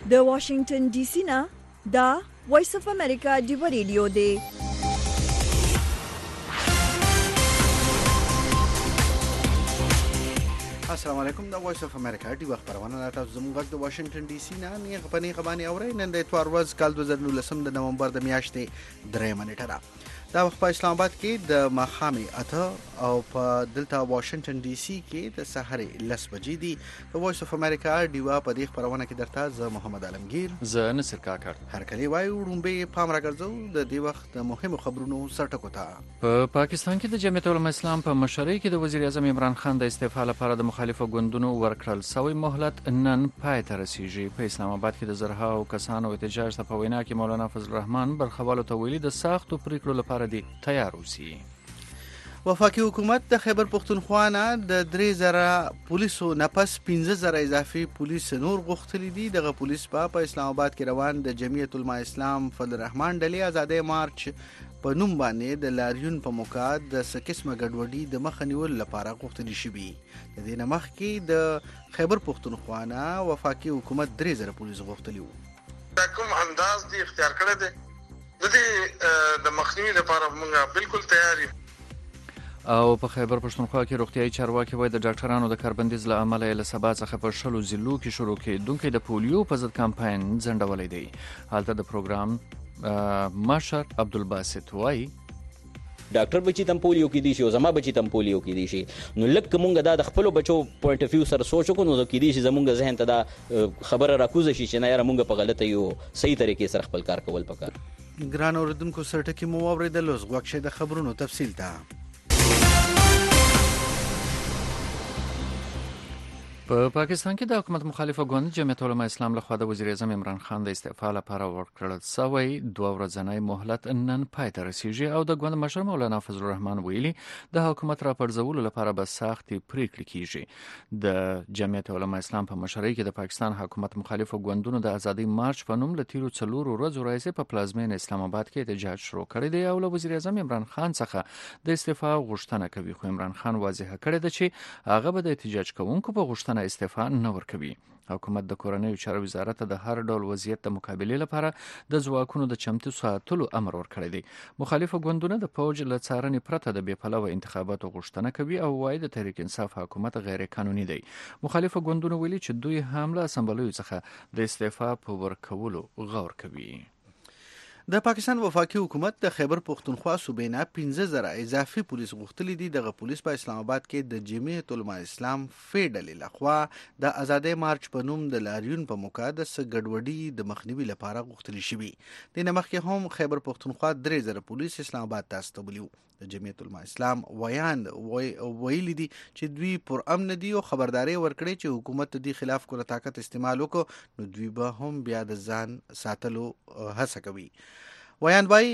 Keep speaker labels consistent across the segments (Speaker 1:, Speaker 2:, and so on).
Speaker 1: د واشنگټن ډي سي نه دا وایس اف امریکا ډیو ریډیو دی.
Speaker 2: السلام علیکم. د وایس اف امریکا ډیو خبرونه تاسو زموږ د واشنگټن ډي سي نه نه غپنې غبانی اورئ. نن د اتوار ورځ کال 2019 د نومبر د میاشتې 3 نیټه ده. دا وخت په اسلام آباد کې د ماښامي 8 او په دلته واشنگټن ډي سي کې د سحر 10 بجې دي. د وایس اف امریکا ډیو په دې خبرونه کې درته زه محمد عالمگیر
Speaker 3: زه نصر کاکړ
Speaker 2: هر کلی وایو وړومبه پام راګرځو د دې وخت د مهمو خبرونو سرټکو ته.
Speaker 3: په پاکستان کې د جمعیت العلماء اسلام په مشرۍ کې د وزیر اعظم عمران خان د استعفا لپاره د مخالفو ګوندونو ورکړل سوی مهلت نن پای ته رسیږي. په اسلام آباد کې د زرهاو کسانو احتجاج ته په وینا کې مولانا فضل الرحمن برخوالو ته ویلي د سختو پریکړو لپاره دی تیار اوسئ.
Speaker 2: وفاقي حکومت د خیبر پختونخوا نه د 3000 پولیسو نفس 15000 اضافي پولیس نور غوښتلي دي. دغه پولیس په اسلام آباد کې روان د جمعیت العلماء اسلام فضل الرحمن ډلې آزادۍ مارچ په نوم باندې د لاریون په موقع د سکسمه ګډوډي د مخ نیول لپاره غوښتل شوی. د دې نه مخکې د خیبر پختونخوا نه وفاقي حکومت 3000 پولیس غوښتلی وو.
Speaker 4: کوم انداز دی اختیار کړی دی د دې د مخنیوي لپاره موږ بالکل تیار یو.
Speaker 3: او په خیبر پښتونخوا کې روغتیايي چارواکي وایي د ډاکټرانو د کاربندیز له امله له سبا څخه په 10 ضلعو کې شروع کېدونکي د پولیو په ضد کمپاین ځنډولی دی. هلته د پروګرام مشر عبدالباسط وایي
Speaker 5: ډاکټر بچی تم پولیو کې دي شي او زما بچی تم پولیو کې دي شي نو لکه مونږ دا د خپل بچو پوینټ اف ویو سره سوچ وکړو نو کې دي شي زمونږ ذهن ته دا خبره راکوزه شي چې نه یاره مونږ په غلطه یو صحیح طریقې سره خپل کار کول پکار.
Speaker 2: ګران اوریدونکو سرټکی مو واوریدل اوس غوښه د خبرونو تفصیل ته.
Speaker 3: په پاکستان کې د حکومت مخالفه ګوند جمعیت العلماء اسلام لخوا د وزیر اعظم عمران خان د استعفا لپاره ورکړل سوی 2 ورځنی مهلت نن پای ته رسیږي او د ګوند مشر مولانا فضل الرحمن ویلي د حکومت راپرځولو لپاره به سختې پریکړې کیږي. د جمعیت العلماء اسلام په مشرۍ کې د پاکستان حکومت مخالفو ګوندونو د ازادۍ مارچ په نوم له تیرو 4 ورځو راځي په پلازمین اسلام آباد کې احتجاج شروع کړی دی او له وزیر اعظم عمران خان څخه د استعفا غوښتنه کوي. خو عمران خان واضح کړی دی چې هغه به د احتجاج کوونکو په غوښتنه استعفا نه ورکوي. حکومت د کورنیو چارو وزارت د هر ډول وضعیت د مقابلې لپاره د ځواکونو د چمتو ساتلو امر ورکړی دی. مخالفو ګوندونه د فوج له څارنې پرته د بې پلوه انتخاباتو غوښتنه کوي او وايي د تحریک انصاف حکومت غیر قانوني دی. مخالفو ګوندونه ویلي چې دوی هم له اسمبلیو څخه د استعفا په ورکولو غور کوي.
Speaker 2: د پاکستان وفاقي حکومت د خیبر پختونخوا صوبې نه 15000 اضافي پولیس غوښتلي دي. دغه پولیس په اسلام آباد کې د جمعیت العلماء اسلام ډلې لخوا د آزادۍ مارچ په نوم د لاریون په موقع د ګډوډي د مخنیوي لپاره غوښتل شوی. د نه مخکې هم خیبر پختونخوا 3000 پولیس اسلام آباد ته استولیو. د جمعیت العلماء اسلام ویلي دي چې دوی پر امن دي او خبرداري ورکړي چې حکومت د خلاف کول طاقت استعمال وکړي نو دوی به هم بیا د ځان ساتلو هڅه کوي. ویان وایي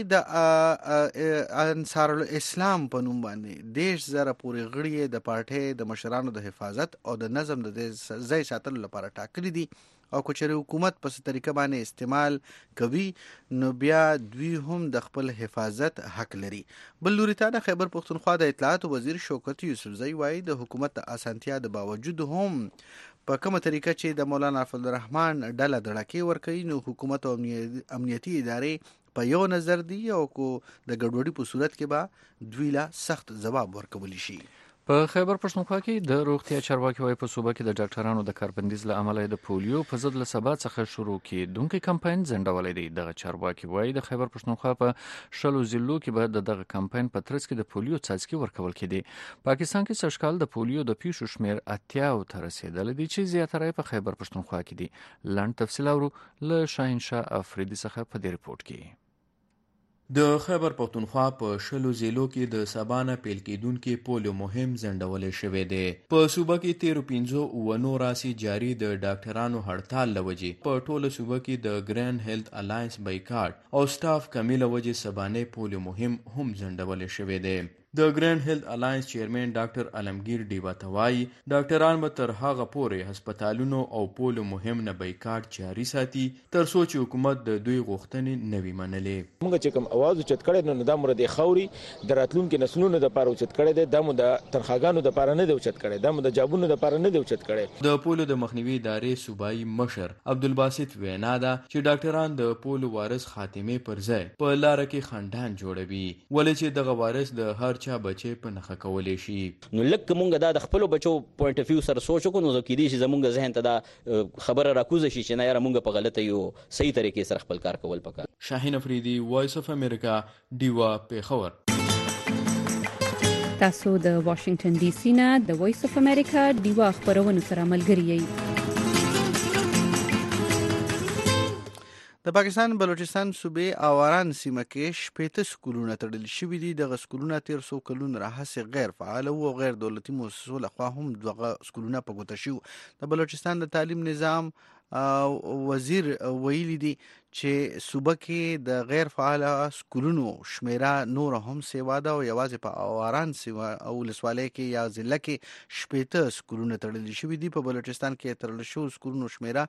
Speaker 2: د انصار الاسلام په نوم باندې 10,000 پورې غړي د پارټۍ د مشرانو د حفاظت او د نظم د ځای ساتلو لپاره ټاکلي دي او کچېرې حکومت په څه طریقه باندې استعمال کوي نو بیا دوی هم د خپل حفاظت حق لري. بل لوري ته د خیبر پختونخوا د اطلاعات وزیر شوکت یوسفزئی وایي د حکومت د اسانتیا د باوجود هم په کومه طریقه چې د مولانا فضل الرحمن ډله دړکې ورکوي نو حکومت او امنیتي ادارې په یو نظر دی او کو د ګډوډي په صورت کې به دوی لا سخت ځواب ورکولی شي.
Speaker 3: په خیبر پښتونخوا کې د روغتیا چارواکي وایي په صوبه کې د ډاکټرانو د کاربندیز له امله د پولیو په ضد له سبا څخه شروع کېدونکی کمپاین ځنډولی دی. دغه چارواکي وایي د خیبر پښتونخوا په 10 ضلعو کې به دغه کمپاین په ترڅ کې د پولیو څاڅکي ورکول کېدي. پاکستان کې سږکال د پولیو د پیښو شمېر 80 ته رسېدلی دی چې زیاتره په خیبر پښتونخوا کې دي. لنډ تفصیل اورو له شاهینشاه افریدي څخه په دې رپورټ کې.
Speaker 6: د خیبر پختونخوا په 10 ضلعو کې د سبا نه پیل کېدونکي پولیو مهم ځنډولی شوی دی. په صوبه کې 13 راسي جاري د ډاکټرانو هړتال له وجې په ټوله صوبه کې د ګرینډ هیلث الاینس بایکاټ او سټاف کمی له وجې سبانه پولیو مهم هم ځنډولی شوی دی. د ګرینډ هیلث الاینس چیرمن ډاکټر علمگیر ډیوا توای ډاکټران به تر هغه پورې هسپتالونو او پولو مهم نه بایکاټ جاري ساتي تر څو چې حکومت د دوی غوښتنې نوي منلې.
Speaker 7: موږ چې کوم आवाज اوچت کړی نو دا مو د خوري د راتلونکو نسلونو د لپاره اوچت کړی دی، دا مو د ترخاګانو د لپاره نه دی اوچت کړی، دا مو د جابونو د لپاره نه دی اوچت کړی.
Speaker 6: د پولو د مخنیوي ادارې صوبایي مشر عبدالباسط وینا ده چې ډاکټران د پولو وارث خاتمې پر ځای په لاره کې خندان جوړوي ولې چې دغه وارث د هر چا بچي په نخښه کولی شي.
Speaker 5: نو لکه مونږ دا د خپل بچو پوینټ اف ویو سره سوچ وکړو نو کېدای شي زمونږ ذهن ته دا خبره راکوزه شي چې نه یاره مونږ په غلطه یو صحیح طریقې سره خپل کار کول پکار.
Speaker 6: شاهین افریدي، وایس اف امریکا، ډیوا پیښور.
Speaker 8: تاسو د واشنگټن ډي سي نه د وایس اف امریکا ډیوا خبرونه سره ملګری یئ.
Speaker 2: د پاکستان بلوچستان صوبې آواران سیمه کې 15 سکولونه تړل شوي دي. دغه سکولونه 1300 کلونه راهیسې غیر فعال او غیر دولتي مؤسسو لخوا هم دغه سکولونه په ګوته شو. د بلوچستان د تعلیم نظام وزیر ویلي دي چې صوبه کې د غیر فعال سکولونو شمیره نور هم سیوا ده او یوازې په آواران سیمه او ولسوالۍ کې یا ضلع کې 15 سکولونه تړل شوي دي. په بلوچستان کې تړل شوو سکولونو شمیره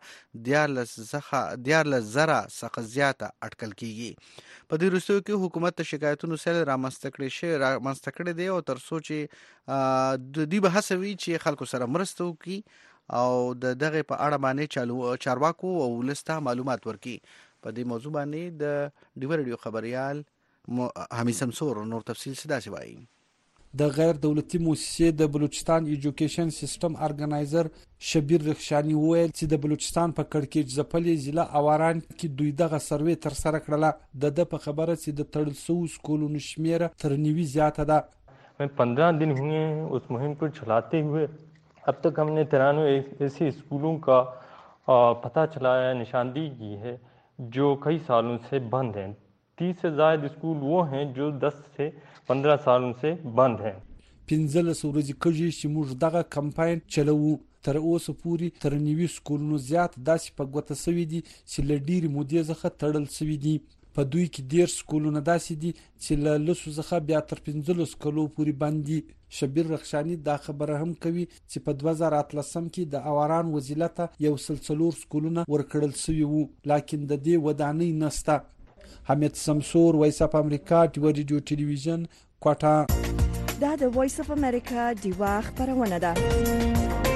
Speaker 2: 14,000 څخه زیاته اټکل کیږي. په دې وروستیو کې حکومت ته شکایتونو سره رامنځته کړی دی او تر څو چې د دې به هڅه وي چې خلکو سره مرسته وکړي او د دغه په اړه باندې چارواکو او ولسته معلومات ورکړي. په دې موضوع باندې د ډیو رادیو خبريال حمید سمسور نور تفصیل سدا سی وایي.
Speaker 9: د غیر دولتي مؤسسې د بلوچستان ایجوکیشن سیستم ارګنایزر شبیر رخشانی وویل چې د بلوچستان په کړکېچ ځپلې ضلع آواران کې دوی دغه سروې تر سره کړله. د په خبره چې د تړل شوو سکولونو شمیره تر 90 زیاته ده.
Speaker 10: 15 दिन हुए उस मुहिम को चलाते हुए अब तक हमने 93 ऐसे स्कूलों का पता चलाया, निशानदेही की है जो कई सालों से बंद हैं. 30 से ज़ायद स्कूल वो हैं जो 10 से 15 सालों से बंद हैं.
Speaker 9: 15 ورځې کېږي چې موږ دغه کمپاین چلوو. تر اوسه پورې تر 90 سکولونو زیات داسې په ګوته شوي دي چې له ډېرې مودې څخه تړل شوي دي. په دوی کې 10 سکولونه داسې دي چې له لسو څخه بیا تر 15 کلو پورې بند دي. شبیر رخشانی دا خبره هم کوي چې په 2013 کې د آواران وزارت ته 104 سکولونه ورکړل شوي وو لکن د دې ودانۍ نسته. حمید سمسور، وایس اف امریکا، ډیو رادیو ټلویزیون، کوټه.
Speaker 1: دا د وایس اف امریکا ډیوا خبرونه ده.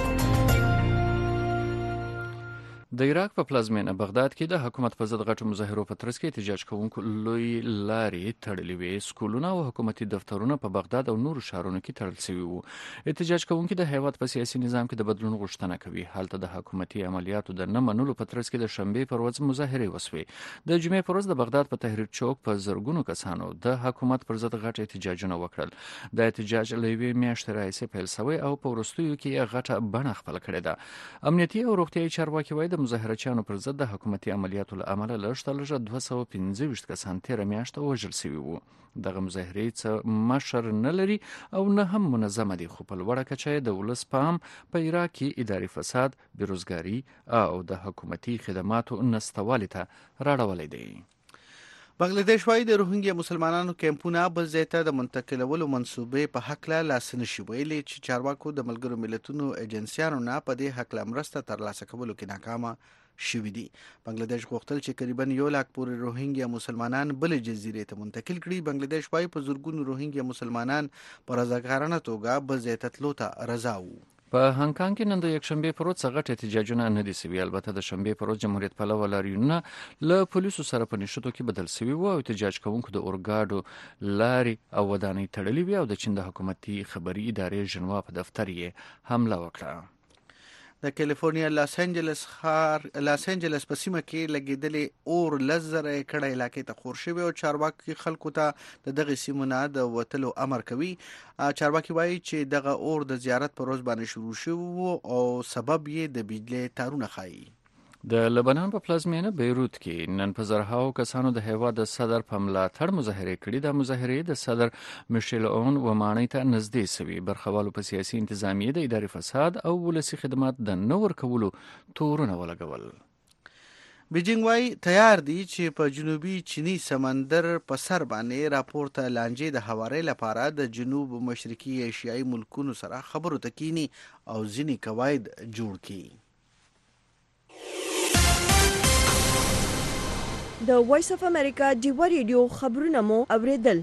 Speaker 3: د عراق په پلازمینه بغداد کې د حکومت په ضد غټو مظاهرو په ترڅ کې احتجاج کوونکو لوی لارې تړلې وې. سکولونه او حکومتي دفترونه په بغداد او نورو ښارونو کې تړل شوي وو. احتجاج کوونکي د هیواد په سیاسي نظام کې د بدلون غوښتنه کوي. هلته د حکومتي عملیاتو د نه منلو په ترڅ کې د شنبې پر ورځ مظاهرې وسوې. د جمعې پر ورځ د بغداد په تحریر چوک په زرګونو کسانو د حکومت پر ضد غټ احتجاجونه وکړل. د احتجاج له یوې میاشتې راهیسې پیل شوی او په وروستیو کې غټه بڼه خپل کړې ده. امنیتي او روغتیايي چارواکي وایي د مظاهرچیانو پر ضد د حکومتي عملیاتو له امله لږ 215 کسان تیر میاشت وژل شوي وو. دغه مظاهرې څه مشر نه لري او نه هم منظمه دي خو په لوړه کچه د ولس پام په عراق کې اداري فساد، بیروزګاري او د حکومتي خدماتو نشتوالي ته راړولی دی.
Speaker 2: بنگلاديش وايي د روهینګیا مسلمانانو کیمپونه بل ځای ته د منتقلولو منصوبې په حق له لاس نشي ویلي چې چارواکو د ملګرو ملتونو ایجنسیانو نه په دې حق له مرسته ترلاسه کولو کې ناکامه شوي دي. بنگلاديش غوښتل چې قریبا 1 لک پورې روهینګیا مسلمانان بل جزیرې ته منتقل کړي. بنگلاديش وايي په زورګونو روهینګیا مسلمانان په رضاکارانه توګه بل ځای ته تلو ته رضا وو.
Speaker 3: په هانګ کې نن د یکشنبه پر ورځ غټ احتجاجونه نه دي سوي. البته د شنبه پر ورځ جمهوریت پلوه لاریونونه له پولیسو سره په نشټو کې بدل سوي وو او احتجاج کوونکو د اورګاډو لاري او ودانۍ تړلې وي او د چین د حکومتي خبري ادارې ژنوا په دفتر یې حمله وکړه.
Speaker 2: د کالیفورنیا لاس انجلس په سیمه کې لګیدلې اور لزر کړه علاقې ته خور شوی او چارواکي خلکو ته د دغه سیمونه د وتلو امر کوي. چارواکي وایي چې دغه اور د زیارت پر ورځ باندې شروع شو او سبب یې د بجلی تارونه ښایي.
Speaker 3: د لبنان په پلازمینه بیروت کې نن په زرهاو کسانو د هیواد د صدر په ملاتړ مظاهرې کړې. د مظاهرې د صدر میشل اون و مانۍ ته نږدې سوي. برخوالو په سیاسي انتظامیه د اداري فساد او ولسي خدمات د نه ورکولو تورونه ولګول.
Speaker 2: بیجینګ وايي تیار دي چې په جنوبي چینی سمندر په سر باندې راپورته لانجې د هوارۍ لپاره د جنوب مشرقي ایشیایي ملکونو سره خبرو ته کینی او ځینې قواعد جوړ کړي.
Speaker 1: د وایس اف امریکا ډیوا ریډیو خبرونه مو اوریدل.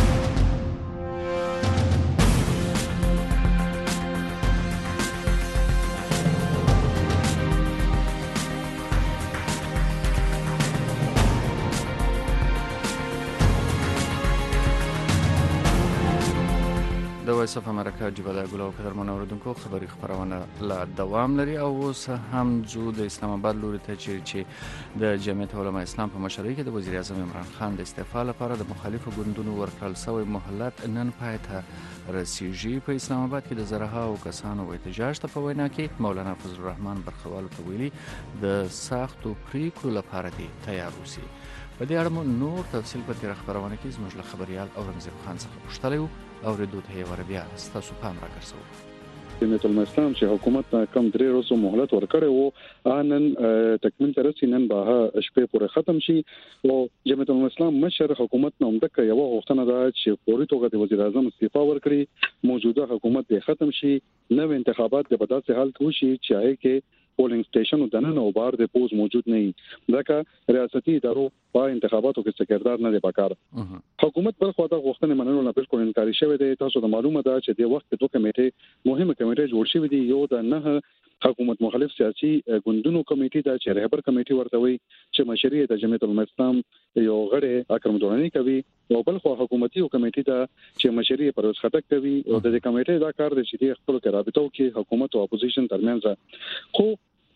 Speaker 3: د وایس اف امریکا ډیوا د ګلو قدرمن اوریدونکو خبری خبرونه لا دوام لري او اوس هم ځو د اسلام آباد لوري ته چې د جمعیت علماء اسلام په مشرۍ کې د وزیر اعظم عمران خان د استعفا لپاره د مخالفو ګوندونو ورکړل شوی مهلت نن پای ته رسیږي. په اسلام آباد کې د زرهاو کسانو احتجاج ته په وینا کې مولانا فضل الرحمن برخوالو ته ویلي د سختو پریکړو لپاره دي تیار اوسي. په دې اړه مو نور تفصیل په تیر خبرونه کې زموږ له خبريال اورنګزیب خان څخه پوښتلی وو او ردو ته یې وربیا ستاسو پام راګرځو.
Speaker 11: جمعیت علماء اسلام چې حکومت کم 3 ورځې مهلت ورکړی وو نن تکمیل تر رسې نن به شپې پورې ختم شي او جمعیت علماء اسلام مشر حکومت نوم دک یو غوښتنه ده چې فوري توګه د وزیر اعظم استعفا ورکړي موجوده حکومت د ختم شي نو انتخابات د بداسه حال کې شي چې هغه کې پولینګ سټیشن او دننه او بار د پوز موجود نه وي ځکه ریاستي ادارو په انتخاباتو کې سکردار نه دی پکار. حکومت بل خو دا غوښتنه منلو نه بالکل انکار شوی دی. تاسو ته معلومه ده چې د وخت دوه کمیټې مهمه کمیټې جوړ شوې دي. یو د نه حکومت مخالف سیاسي ګوندونو کمیټې دا چې رهبر کمیټې ورته وي چې مشري د جمعیت علماء اسلام یو غړي اکرم دورانی کوي او بل خو حکومتي کمیټې دا چې مشري پروز خټک کوي او د کمیټې دا کار دی چې د خپل رابطو کې حکومت او اپوزیشن ترمنځ خو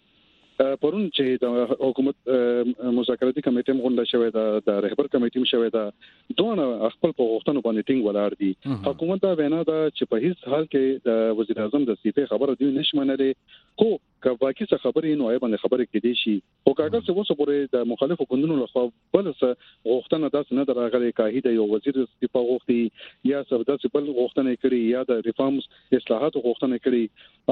Speaker 11: پرون چې د حکومت مذاکراتي کمیټې مغونډه شوې د رهبر کمیټې شوې ده دوه خپل په غوښتنو باندې ټینګ ولاړ دي. حکومت دا وینا ده چې په هیڅ حال کې د وزیر اعظم د استعفا خبره دی نشي منلې خو که باقي څه خبرې نو باندې خبرې کېدې شي او کاغذ څه وسه پورې د مخالفو ګوندونو لخوا بل څه غوښتنه داس نه دراغلي کاهی د یو وزیر استعفا غوښتي یا سبداسي بل غوښتنه کړي یا د ریفارمز اصلاحات غوښتنه کړي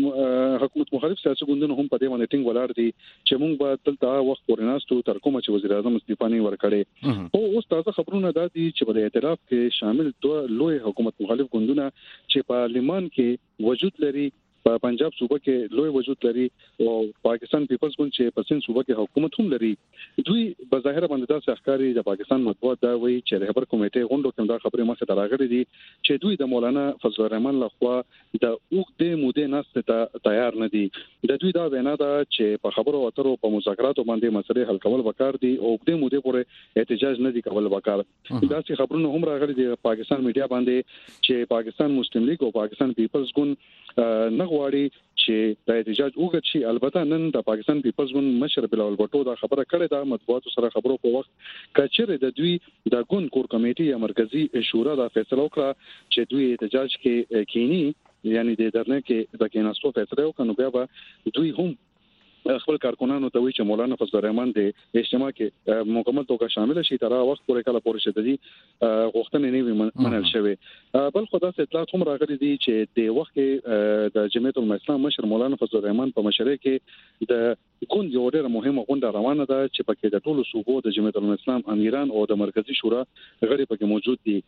Speaker 11: هغه حکومت مخالف سیاسي ګوندونو هم په دې باندې ټینګ ولاړ دي چې موږ به تل وخت پورې ناستو تر کومه چې وزیر اعظم استعفا نه ورکړي او اوس تازه خبرونه دا دي چې په ائتلاف کې شامل دوه لوی حکومت مخالف ګوندونه چې پارلیمان کې وجود لري په پنجاب صوبه کې لوی وجود لري او پاکستان پیپلز ګوند چې په سند صوبه کې حکومت هم لري دوی بظاهر باندې د ښکاری د پاکستان مطبوعات دا وایي چې رهبر کمیټې غونډو کې دا خبره مخه ته راغلي دي چې دوی د مولانا فضل الرحمن لخوا د اوږدې مودې نسته تیار نه دي. د دوی دا وینا ده چې په خبرو اترو په مذاکراتو باندې مسلې حل کول وکړ دي او اوږدې مودې پورې احتجاج نه دي کول وکړ. دا چې خبرونه هم راغلي دي پاکستان میډیا باندې چې پاکستان مسلم لیگ او پاکستان پیپلز ګوند نه غواړي چې د احتجاج وګت شي. البته نن د پاکستان پیپلز ګوند مشر بلاول بټو دا خبره کړې ده مطبوعاتو سره خبرو په وخت کچره د دوی د ګوند کور کمیټې یا مرکزی شورا دا فیصله وکړه چې دوی احتجاج کې کینی یعنی د درنه کې د کیناستو فیصله وکړو بیا به دوی هم خپل کارکونانو ته وی چې مولانا فضل الرحمن د اجتماع کې مکمل توګه شامل شي تر وخت پورې کله پورې شدي غوښتنې نه وي منل شوی. بل خدای څخه اطلاعات هم راغلي دي چې د وخت کې د جمعیت علماء اسلام مشر مولانا فضل الرحمن په مشرۍ کې د ګوند یو ډېر مهمه غونډه روانه ده چې پکې د ټولو صوبو د جمعیت علماء اسلام امیران او د مرکزی شورا غړي پکې موجود دي.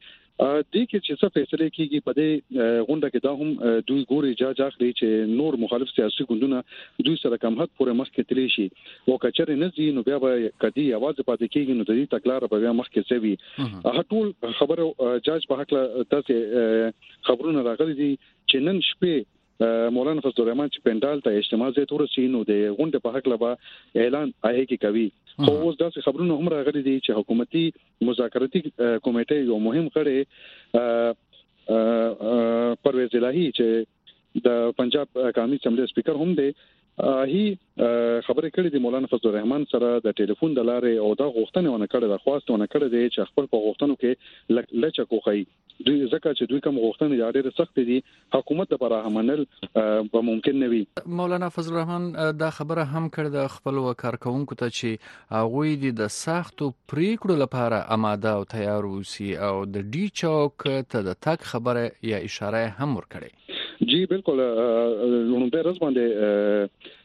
Speaker 11: د کې چې څه فیصله کیږي په دې غونډه کې دا هم دوی ګوري جاج اخلي چې نور مخالف سیاسي ګوندونه دوی سره کم حد پورې مخکې تللی شي او کچره نه زی نو بیا به کدي आवाज پاتې کیږي نو د دې تکلار په بیا مخکې سوي هغه ټول خبره جاج په حق له تاسو خبرونه راغلي دي چې نن شپه مولانا فضل الرحمن چې پندال ته اجتماع زه تور سینو د غونډه په حق له اعلان آی کی کوي خو اوس داسې خبرونه هم راغلي دي چې حکومتي مذاکراتي کمیټې یو مهم غړي پرویز الهی چې د پنجاب قومي اسمبلی سپیکر هم دی هی خبرې کړې دي مولانا فضل الرحمن سره د ټلیفون د لارې او دا غوښتنه ونه کړې د خواستونه کړې دي چې خپل په غوښتنو کې لچکوخی دوی ځکه چې دوی کوم غوښتنې ډېرې سخت دي حکومت لپاره منل به ممکن نه وي.
Speaker 3: مولانا فضل الرحمن دا خبره هم کړې د خپل وکارکونکو ته چې هغه د سختو پریکړو لپاره آماده او تیار اوسي او د ډي چوک ته د تک خبره یا اشاره هم ورکړي.
Speaker 11: جی بالکل لومبه ورځ باندې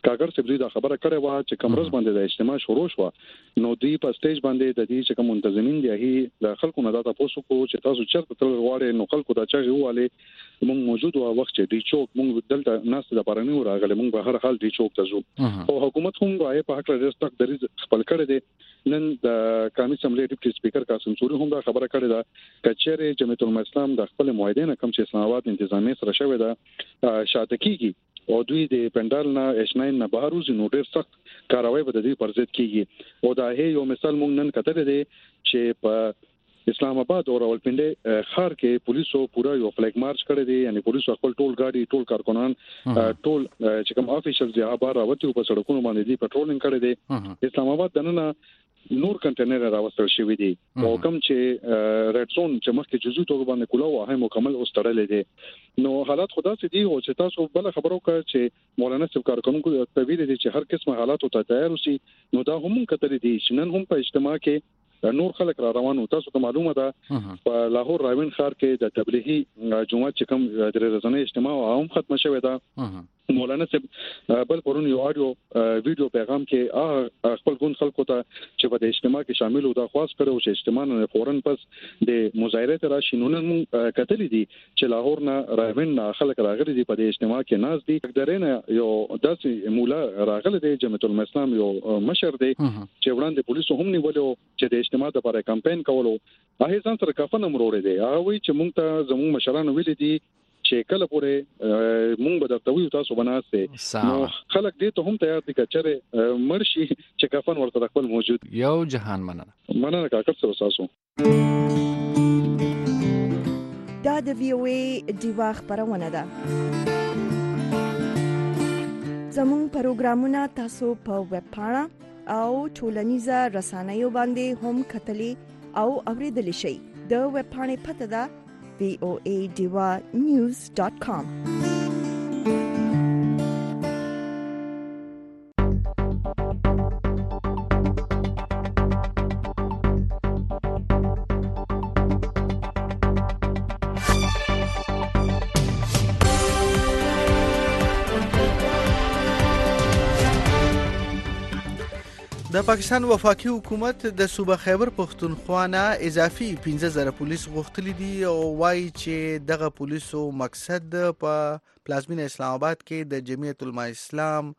Speaker 11: کاګر سبزی دا خبره کړې و چې کمرز باندې د اجتماع شروع شو نو دوی په سټیج باندې د دې چې کوم منتظمین دي هي د خلکو نه دا تاسو کو چې تاسو چرته تل غواړئ نو خلکو دا چا غواړي موږ موجود او وخت چې دی چوک موږ دلته ناس د پرانی راغله موږ به هر حال دی چوک ته ځو او حکومت هم راي په حق لري ستک درې خپل کړی دی نن د قومي اسمبلی ډیپټي سپیکر قاسم سوري هم دا خبره کړې ده کچېره جمعیت العلماء اسلام د خپل معاهده نه کم چې اسلام آباد انتظامی سره شوی ده شاته کیږي او دوی د پندال نه اشناین نه بهر وزي نو ډېر سخت کاروایی به د دې پر ضد کیږي او دا هي یو مثال مونږ نن کتل دي چې په اسلام آباد او راولپنډي ښار کې پولیسو پورا یو فلیګ مارچ کړی دی یعنی پولیسو خپل ټول گاډي ټول کارکونان ټول چې کوم افیشل دی هغه راوتی په سړکونو باندې دی پټرولینګ کړی دی اسلام آباد دنه نور کنټینر راوستل شوی دی او کوم چې ریډ زون چې مخکې جزئی توګه باندې کولاو هغه مکمل اوستړل دي نو حالات خدا سي دي او چې تاسو بل خبرو کړ چې مولانا صاحب کارکونکو تویل دي چې هر قسمه حالات ته تیار اوسي نو دا هم کتل دي چې نن هم په اجتماع کې نور خلک را روانو تاسو ته معلومه ده په لاهور راوین ښار کې د تبلیغي جماعت چې کوم د رضانه اجتماع هم ختم شوی ده مولانا صاحب بل پرون یو اډیو ویډیو پیغام کې خپل ګوند خلکو ته چې په اجتماع کې شامل و دا خواست کړو چې اجتماع نه فورن پس د مظاهره ته راشي نو نن کتلې دي چې لاهور نه راوین خلک راغلي دي په اجتماع کې ناز دي درنه یو داسې مولا راغلي دي جمعیت العلماء اسلام یو مشر دی چې وړاندې پولیسو هم نیولو چې د اجتماع لپاره کمپاین کولو هغه ځان سره کفن امروړي دي هغه وی چې مونږ ته زموږ مشران ویلي دي چې کله پورې مونږ به درته ویو تاسو بناسته نو خلک دې ته هم تیار دي چې مرشي چې کفن ورته خپل موجود
Speaker 3: یو جهان مننه
Speaker 11: کاکر سره تاسو
Speaker 1: دا د وی او ای دیوا خبرونه ده زموږ پروګرامونه تاسو په ویب پاڼه او ټولنیزه رسنیو باندې هم کتلی او اوریدلی شئ د ویب پاڼې پته ده voadivanews.com
Speaker 2: د پاکستان وفاقي حکومت د صوبه خیبر پختونخوا نه اضافي 15000 پولیس غوښتلي دي او وايي چې دغه پولیسو مقصد په پلازمینه اسلام آباد کې د جمعیت العلماء اسلام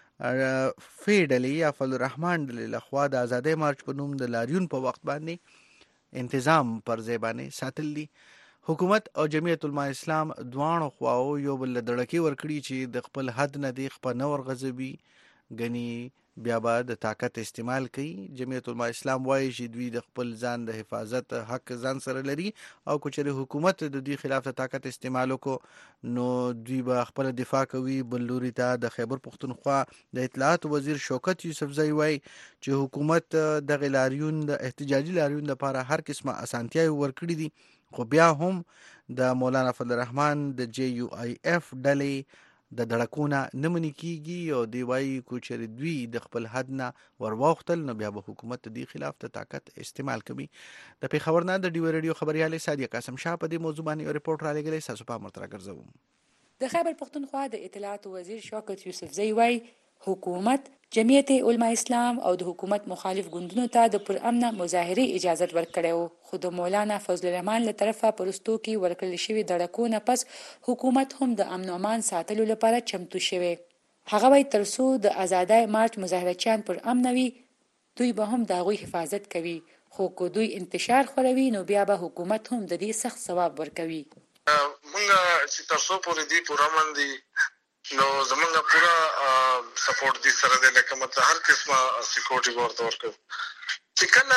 Speaker 2: فیډلی یا فضل الرحمن لخوا د آزادۍ مارچ په نوم د لاریون په وخت باندې انتظام پر ځای باندې ساتل دي حکومت او جمعیت العلماء اسلام دوانو خواو یو بل دړکی ورکړي چې د خپل حد نه دی خپل نور غزبي غني بیا به د طاقت استعمال کوي جمعیت العلماء اسلام وایي چې دوی د خپل ځان د حفاظت حق ځان سره لري او کچره حکومت د دوی خلاف د طاقت استعمال وکړو نو دوی به خپل دفاع کوي بل لوري ته د خیبر پختونخوا د اطلاعات وزیر شوکت یوسفزئی وایي چې حکومت د غلاریون د احتجاجي لاریون لپاره هر قسمه اسانتیاوي ورکړي دي خو بیا هم د مولانا فضل الرحمن د جی یو آی اف ډلې د دړکونه نمنې کیږي او دی وایي کوچر دوی د خپل حد نه ورواختل نو بیا به حکومت د خلاف د طاقت استعمال کوي د پیښور نه د ډیو ریډیو خبرياله سادیه قاسم شاه په دې موضوع باندې ریپورت را لګلې تاسو په مرترا ګرځوم
Speaker 12: د خیبر پختونخوا د اطلاعات وزیر شوکت یوسفزئی وایي حکومت جمعیت علماء اسلام او د حکومت مخالف ګوندونو ته د پرامنه مظاهره اجازه ورکړې خو د مولانا فضل الرحمن له طرفه پرستو کې ورکړل شوی دړکونه پس حکومت هم د امن او امان ساتلو لپاره چمتو شوی هغه وایي ترڅو د آزادۍ مارچ مظاهرچیان پر امنوي دوی به هم د غوي حفاظت کوي خو کو دوی انتشار خوروي نو بیا به حکومت هم د دې سخت ثواب ورکوي
Speaker 4: مونږ چې تاسو پورې دی پرامن دي نو زمونږ پورا سپورټ دي سره د لکه مطلب هر قسمه سکیورټي ورته ورکو چې کله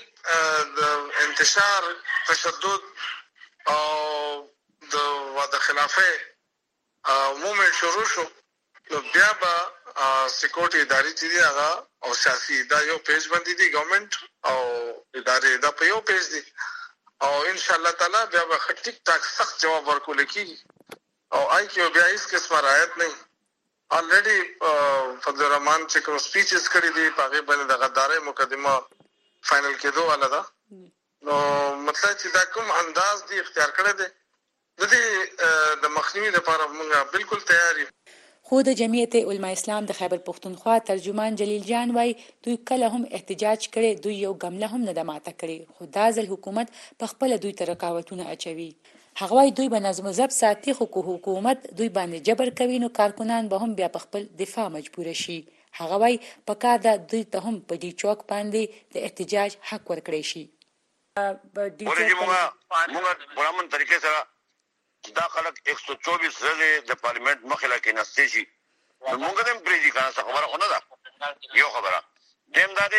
Speaker 4: د انتشار تشدد او د وعده خلافه مومنت شروع شو نو بیا به سکیورټي ادارې چې دی هغه او سیاسي دا یو پیج باندې دي ګورنمنت او ادارې دا په یو پیج دي او ان شاء الله تعالی بیا به ټیک ټاک سخت جواب ورکول کیږي او آی کیو بیا هیڅ قسمه رعایت نه الریډي فضل الرحمن چې کوم سپیچز کړی دي هغه باندې د غدارۍ مقدمه فائنل کېدو والا ده نو مطلب چې دا کوم انداز دی اختیار کړی دی د دې د مخنیوي لپاره موږ بالکل تیار یو
Speaker 12: خو د جمعیت علما اسلام د خیبر پختونخوا ترجمان جلیل جان وای دوی کله هم احتجاج کړي، دوی یو ګمله هم نه د ماته کړي، خو دا ځل حکومت په خپل دوی ته رکاوټونه اچوي. هغه وای دوی به نظم و ضبط ساتي، خو حکومت دوی باندې جبر کوي نو کارکونان به هم بیا په خپل دفاع مجبور شي. هغه وای پکار ده دوی ته هم په دې چوک باندې د احتجاج حق ورکړي شي.
Speaker 13: ورته موږ په امن طریقې سره دا خلک 124 ورځې د پارلیمنت مخې کې نستې شي، موږ هم پرې دي کنه څه خبره خو نه ده. یو خبره دیم دا دی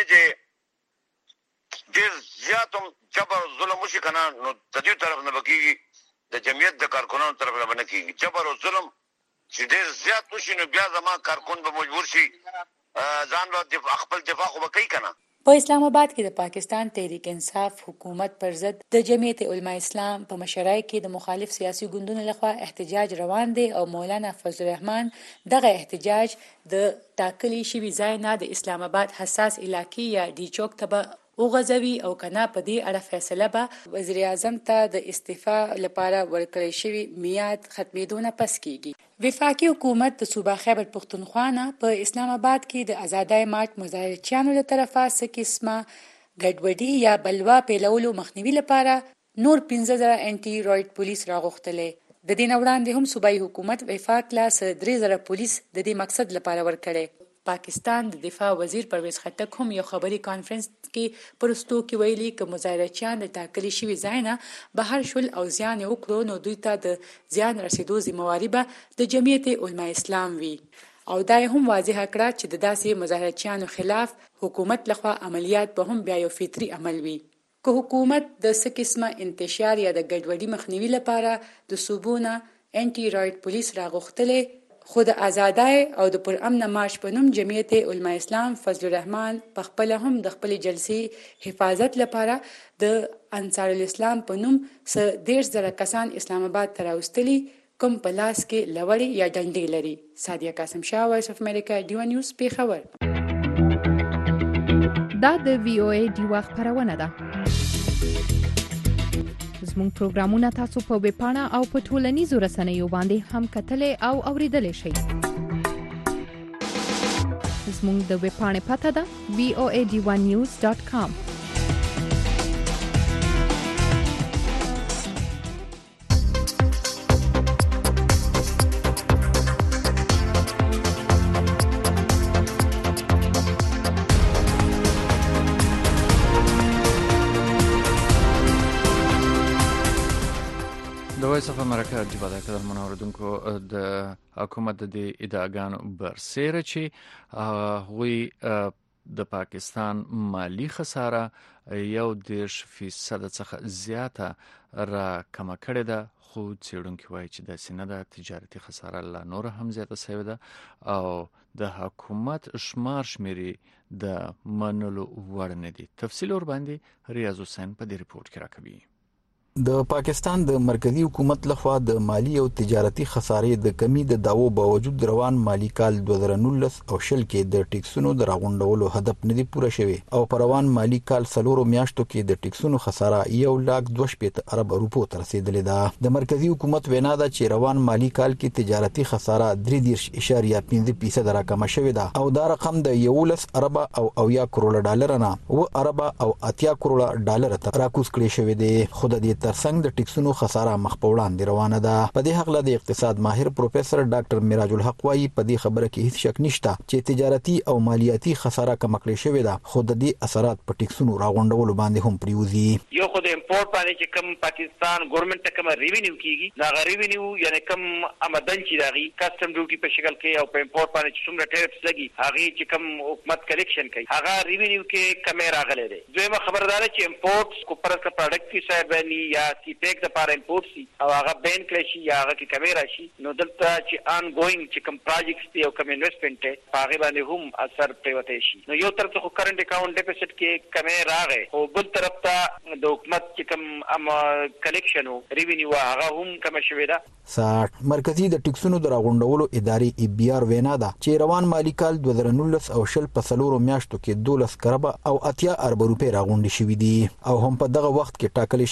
Speaker 13: چې ډېر زیات هم جبر ظلم وشي کنه نو د دې طرف نه بکیږي، د جمعیت د کارکونانو طرف نه نه کیږي. جبر او ظلم چې ډېر زیات وشي نو بیا زما کارکون به مجبور شي ځان به خپل دفاع خو به کوي کنه.
Speaker 12: په اسلام آباد کې د پاکستان تحریک انصاف حکومت پر ضد د جمعیت علما اسلام په مشرۍ کې د مخالف سیاسي ګوندونو لخوا احتجاج روان دی او مولانا فضل الرحمن دغه احتجاج د ټاکلي شوي ځای نه د اسلام آباد حساس علاقې یا ډي چوک ته به وغځوي او کنه په دې اړه فیصله به وزیر اعظم ته د استعفا لپاره ورکړی شوی میعاد ختمېدو نه پس کیږي. وفاقي حکومت د صوبه خیبر پختونخوا نه په اسلام آباد کې د آزادۍ مارچ مظاهرچیانو له طرفه څه قسمه ګډوډي یا بلوا پیلولو مخنیوي لپاره نور 15000 انټي رایټ پولیس راغوښتلې. د دې نه وړاندې هم صوبایي حکومت وفاق لا 3000 پولیس د دې مقصد لپاره ورکړي. پاکستان د دفاع وزیر پرویز خټک هم یو خبري کانفرنس کې پرستو کې ویلي چې مظاهرچیان د ټاکلي شوي ځای نه بهر شول او زیان وکړو نو دوی ته د زیان رسیدو ذمہواری به د جمعیت علما اسلام وي. او دا هم واضح کړه چې د داسې مظاهرچیانو خلاف حکومت لخوا عملیات به هم بیا یو فطري عمل وي. که حکومت د څه قسمه انتشار یا د ګډوډي مخنیوي لپاره د صوبونه انټي رایټ پولیس راغوښتلې، خو د آزادۍ او د پر امن مارچ په نوم جمعیت علما اسلام فضل الرحمن په خپل هم د خپل جلسې حفاظت لپاره د انصار الاسلام په نوم 100,000 کسان اسلام آباد ته راوستلي، کوم په لاس کې لوړې یا ډنډې لري. سادیه قاسم شاه، وایس اف امریکا، ډیوا نیوز، پیښور.
Speaker 14: دا د وی او ای ډیوا خبرونه ده. زموږ پروګرامونه تاسو په ویب پاڼه او په ټولنیزو رسنیو باندې هم کتلای او اوریدلای شئ. زموږ د ویب پاڼې پته ده voad1news.com.
Speaker 3: وایس اف امریکا د بده کډر منوردونکو د حکومت د ادعاګانو برسره چې غوي د پاکستان مالی خساره 1% څخه زیاته را کم کړې ده، خو څېړونکو وایي چې د سینه د تجارتي خساره لا نور هم زیاته شوې ده او د حکومت شماري د منلو وړ نه دي. تفصیل ور باندې ریاض حسین په دې ریپورت کې راکوي.
Speaker 15: د پاکستان د مرکزی حکومت لخوا د مالی او تجارتي خسارې د کمی د داوو باوجود روان مالی کال 2019 او شل کې د ټیکسونو د راغونډولو هدف نه دی پوره شوی او په روان مالی کال سلورو میاشتو کې د ټیکسونو خساره 1,62 ارب روپو ته رسیدلې ده. د مرکزی حکومت وینا ده چې روان مالی کال کې تجارتي خساره 3.5% راکمه شوې ده او دا رقم د 11 ارب او 9 کروڑ ډالر نه 2 ارب او 8 کروڑ ډالر ته راکوز کړی شوی دی. خو د ترڅنګ د ټیکسونو خساره مخ په وړاندې روانه ده. په دې حق له د اقتصاد ماهر پروفیسور ډاکټر میراج الحق وايي په دې خبره کې هیڅ شک نشته چې تجارتي او مالیاتي خساره کم کړې شوې ده، خو د دې اثرات په ټیکسونو راغونډولو باندې هم پریوزي.
Speaker 16: یو خو د امپورټ باندې چې کم پاکستان ګورنمنت ته کم ریوینیو کیږي، دا ریوینیو یعنی کم آمدن چې داغي کسٹم ډیوټي په شکل کې او په امپورټ باندې چې څومره ټیکس لګي هغه چې کم حکومت کلیکشن کوي هغه ریوینیو کې کم راغلي دي. دویمه خبردار چې امپورټ کو پرس کا پروډکټ کی صاحبانی یا سی پیک د لپاره امپورټ سي او هغه بین کړی شي یا هغه کې کیمرا شي، نو دلته چې آن ګوینګ چې کوم پروجیکټس دي او کوم انویسټمنټ ته هغه باندې هم اثر پریوته شي. نو یو طرف ته کرنٹ اکاؤنٹ ډیفیسټ کې کیمرا راغی او بل طرف ته د حکومت چې کوم کلیکشن او ریوینیو هغه هم کم شوی ده.
Speaker 15: مرکزی د ټیکسونو د راغونډولو ادارې ای بي آر وینا ده چې روان مالی کال 2019 او شل په سلورو میاشتو کې 12 کروڑ او 80 ارب روپے راغونډي شوې دي او هم په دغه وخت کې ټاکل شوی هدف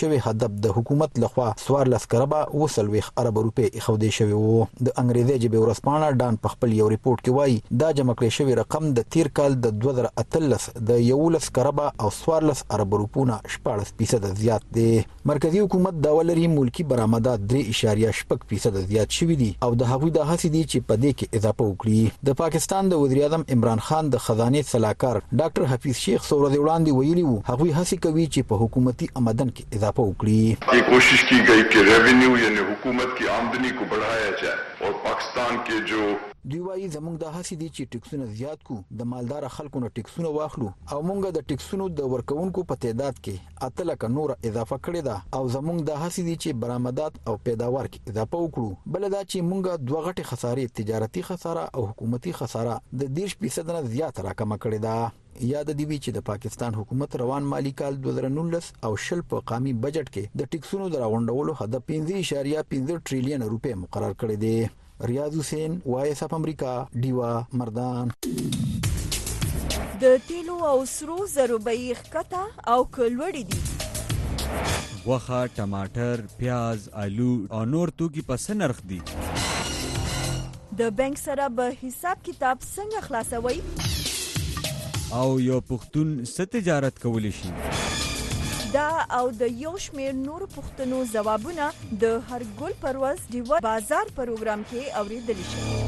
Speaker 15: طرف د حکومت لخوا 14 کربا 20 ارب روپے اخودې شوی وو. د انګریزي ژبې ورځپاڼه ډان په خپل یو ریپورت کې وایي دا جمع کړی شوی رقم د تیر کال د 2013 د 11 کربا او 14 ارب روپونه 14% زیات دی. مرکزی حکومت دا ولري ملکی برآمدات 3.8% زیات شوی دي او د هغوی د هڅې دي چې په دې کې اضافه وکړي. د پاکستان د وزیر اعظم عمران خان د خزانه صلاحکار ډاکټر حفیظ شیخ څو ورځې وړاندې ویلي وو هغوی هڅه کوي چې په حکومتي آمدن کې اضافه وکړي.
Speaker 17: ये कोशिश की गई कि रेवेन्यू यानी हुकूमत की आमदनी को बढ़ाया जाए और पाकिस्तान के जो
Speaker 15: دوی وايي زموږ د هڅې دي چې ټیکسونه زیات کو د مالدار خلکو نه ټیکسونه واخلو او موږ د ټیکسونو د ورکوونکو په تعداد کې 8 لک نور اضافه کړی دا او زموږ د هڅې دي چې برآمدات او پیداوار کې اضافه وکړو. بل دا چې موږ دوه غټي خسارې تجارتي خساره او حکومتي خساره د 10% نه زیات راکمه کړی دا. یاد دی چې د پاکستان حکومت روان مالی کال 2019 او شل په قومي بجټ کې د ټیکسونو د راغونډولو هدف 15.15 ټریلیون روپے مقرر کړی دی. ریاض حسین وایس اف امریکا دیوا مردان.
Speaker 1: د تیلو او سرو زرو بیې ښکته او کلوړې دي.
Speaker 18: غوښه، ټماټر، پیاز، آلو او نور توکي په څه نرخ دي؟
Speaker 1: د بانک سره به حساب کتاب څنګه خلاصوي؟
Speaker 18: او یو پښتون څه تجارت کولی شي؟
Speaker 1: دا او د یو شمېر نور پوښتنو ځوابونه د هر ګل پرواز دیوا بازار پروګرام کې اوریدل شي.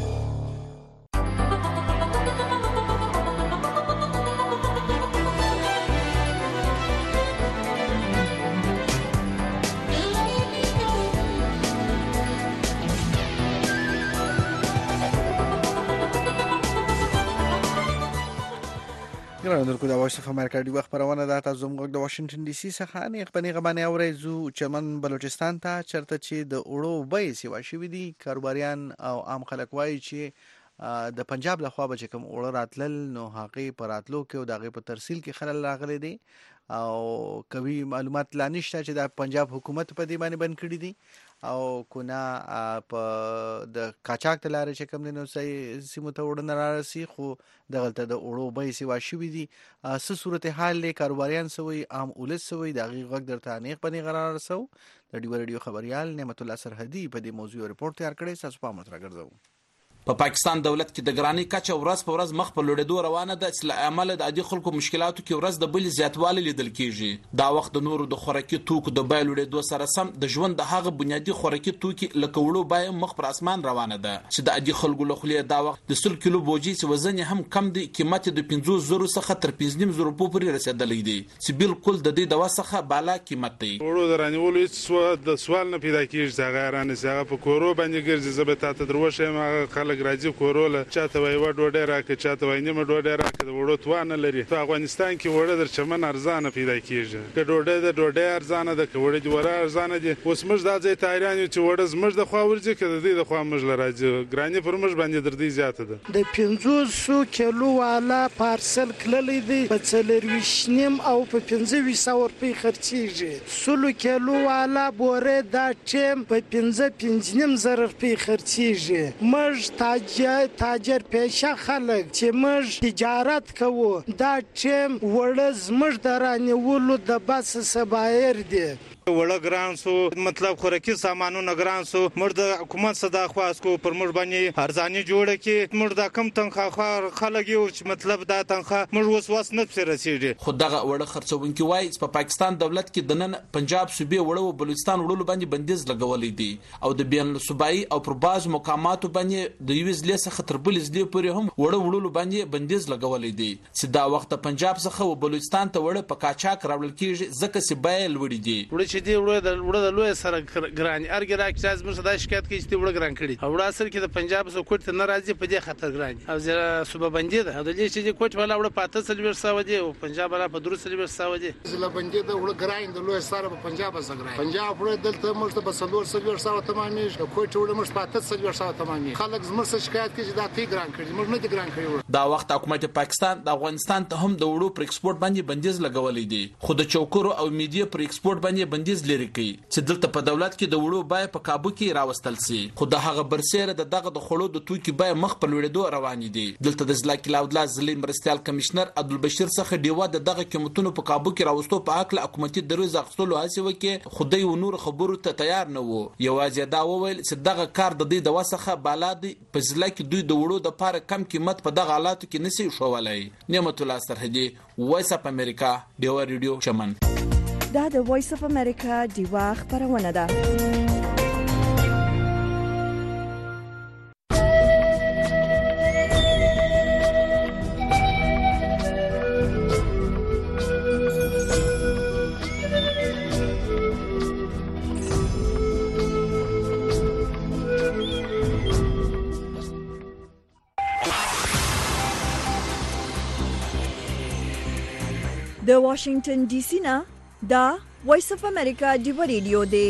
Speaker 2: ګرانو دلکو د وایس اف امریکا دی خبرونه ده تاسو موږ د واشنگټن ډي سي څخه نه خبرونه غبنه اورېزو چمن بلوچستان ته چرته چې د اوړو بیې سیوا شوې دي. کاروباریان او عام خلک وایي چې د پنجاب له خوا به کوم اوړه راتلل نو هغه پر راتلو کې او دغه په ترسیل کې خلل راغلي دي او کوي معلومات لا نشته چې د پنجاب حکومت په دې باندې بند کړی دي او کونه په د کاچاک تلارې چې کوم دینو سیمو ته وړاندې راسي خو دغلته د اوړو بیې سیوا شوې دي. څه صورتحال له کاروباریان سوي عام اولس سوي دغه غږ درته نه پني قرار سو. د ډیو ریډیو خبريال نعمت الله سرحدي په دې موضوع ریپورت تیار کړی تاسو په متر راګرځو.
Speaker 19: په پاکستان دولت کې د ګرانی کچه ورځ په ورځ مخ په لوړېدو روانه ده چې له عمل د عادي خلکو مشکلاتو کې ورځ د بل زیاتوالی لیدل کیږي. دا وخت د نورو د خوراکي توکو د بیې لوړېدو سره سم د ژوند د هغه بنیادی خوراکي توکي لکه وړو بیې مخ پر اسمان روانه ده چې د عادي خلکو له خولې دا وخت د 100 کیلو بوجي چې وزن هم کم دی قیمت د 500 څخه تر 5.5 روپو پورې رسیدلی دی چې بالکل د دې دوا څخه بالا قیمت دی.
Speaker 20: وړو درانیولو هیڅ د سوال نه پیدا کیږي چې هغه رانه هغه په کورو باندې ګرځي زبته ته دروشه ما خلک راځي کورو چاته وای وډوډه راکې چاته وای نیمه ډوډه راکې د وړو توانه لري. په افغانستان کې وړه در چمن ارزانه پیدا کیږي که ډوډه ارزانه ده که وړه دی وړه ارزانه دي. اوس موږ دا ځای تایران یو چې وړه زموږ د خوا ورځي که د دې د خوا موږ لراځي ګرانی پر موږ باندې در دې زیاته ده.
Speaker 21: د 500 کیلو والا پارسل کللی دی په 4.5 او په 1500 روپۍ خرڅیږي. 100 کیلو والا بوره دا ټیم په 5.5 روپۍ خرڅیږي. موږ تاجر پیشه خلک چې موږ تجارت کوو دا ټیم وړه زموږ د رانیولو د بس سبایر دی.
Speaker 22: وړه ګران سو مطلب خوراکي سامانونه ګران سو موږ د حکومت صدا خواست کو پر موږ باندې ارزاني جوړه کې موږ د کم تنخواه خلک یو چې مطلب دا تنخواه موږ وس نه رسیږي.
Speaker 19: خو دغه وړه خرڅونکي وایي چې په پاکستان دولت کې د نن پنجاب صوبې وړه او بلوچستان وړلو باندې بندیز لګولې دي او د بین صوبایي او پر باز مقاماتو باندې د یو ځل څخه تر بل ځل پورې هم وړه وړلو باندې بندیز لګولې دي چې دا وخت پنجاب څخه او بلوچستان ته وړه په کاچاک راوړل کیږي ځکه چې بیې لوړې دي.
Speaker 21: چې دی وړه د لوی سره ګران ارګرا کې از موږ د شکایت کې چې وړه ګران کړي او وړه اصل کې د پنجاب سو کوټ ته ناراضي په دې خطر ګران او زه صوبه بندي ده او د دې چې کوټ ولا وړه پاته سلویر ساو دي او پنجاب ولا په درو سلویر ساو دي.
Speaker 23: زله بندي ده وړه ګران د لوی سره په پنجاب سره ګران پنجاب وړه دلته موږ په سلور سلویر ساو تمامي د کوټ وړه موږ پاته سلویر ساو تمامي خلک زموږ شکایت کې چې دا تی ګران کړي موږ نه دي ګران کړي.
Speaker 19: دا وخت حکومت پاکستان د افغانستان ته هم د وړو پر ایکسپورت باندې بندیز لګولې دي خو د چوکورو او میډیا پر ایکسپورت باندې بندیز لري کوي چې دلته په دولت کې د وړو بای په کابو کې راوستل سي خو د هغه برسېره دغه د خړو د توکي بای مخ په لوړېدو روان دي دلته د ځلا کلاودلا ځلې مرستيال کمشنر عبدالبشیر څخه دیوا دغه قیمتونو په کابو کې راوستو په حق له حکومتي دروز اخستلو هڅه وکړي خدای و نور خبرو ته تیار نه وو یوازې دا وویل چې دغه کار د دې د وسخه بالادي په ځلا کې دوی د وړو د پاره کم قیمت په دغه حالاتو کې نسی شوولای نعمت الله سرحدي وایس اف امریکا دیوا ریډیو چمن
Speaker 1: دا د وایس اف امریکا دیوا خبرونه ده د واشنگټن ډي سي نه دا وایس اف امریکا دیوا ریډیو دی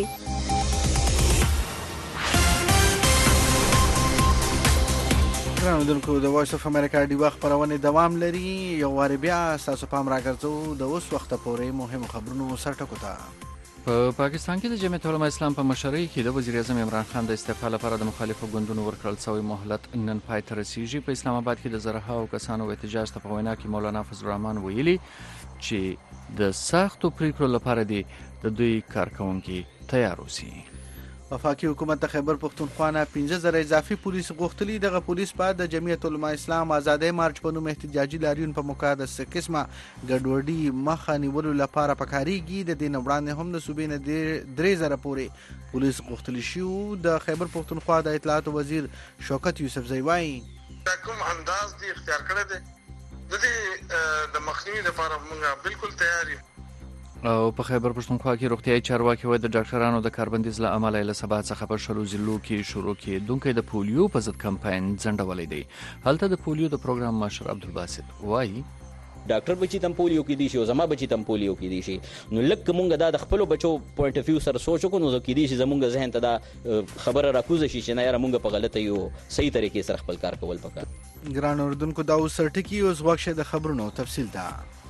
Speaker 2: ګرانو د وایس اف امریکا دیوا خبرونه دوام لري یو وار بیا تاسو پام راګرځو د اوس وخت پورې مهم خبرونو سرټکو ته
Speaker 3: په پاکستان کې د جمعیت علماء اسلام په مشرۍ کې د وزیر اعظم عمران خان د استعفا لپاره د مخالفو ګوندونو ورکړل شوی مهلت نن پای ته رسیږي په اسلام آباد کې د زرهاو کسانو احتجاج ته په وینا کې مولانا فضل الرحمن ویلي چې د سختو پریکړو لپاره د دوی کارکونکي تیار اوسي
Speaker 2: وفاقي حکومت د خیبر پختونخوا نه 15000 اضافي پولیس غوښتلي دغه پولیس بعد د جمعیت علماء اسلام آزادۍ مارچ په نوم احتجاجي لاریون په مقدس قسمه ګډوډي مخه نیولو لپاره پکاريږي د دین وړاندې هم د صوبې نه 3000 پورې پولیس غوښتلي شو د خیبر پختونخوا د اطلاعات وزیر شوکت یوسف زیوای
Speaker 4: کوم انداز دی اختیار کړی دی د دې د مخنیوي لپاره موږ بالکل تیار یو
Speaker 3: او په خیبر پښتونخوا کې روغتیايي چارواکي وایي د ډاکټرانو د کاربندیز له امله له سبا څخه په شلو ضلعو کې شروع کېدونکې د پولیو په ضد کمپاین ځنډولې دی هلته د پولیو د پروګرام مشر عبدالباسط وایي
Speaker 5: ډاکټر بچی تم پولیو کې دي شي او زما بچی تم پولیو کې دي شي نو لکه مونږ دا د خپل بچو پوینټ اف ویو سره سوچ وکړو نو کې دي شي زمونږ ذهن ته دا خبره راکوزه شي چې نه یاره مونږ په غلطه یو صحیح طریقې سره خپل کار کول پکار
Speaker 2: ګران اردوونکو دا اوس ټکی اوس وخت د خبرونو تفصیل ده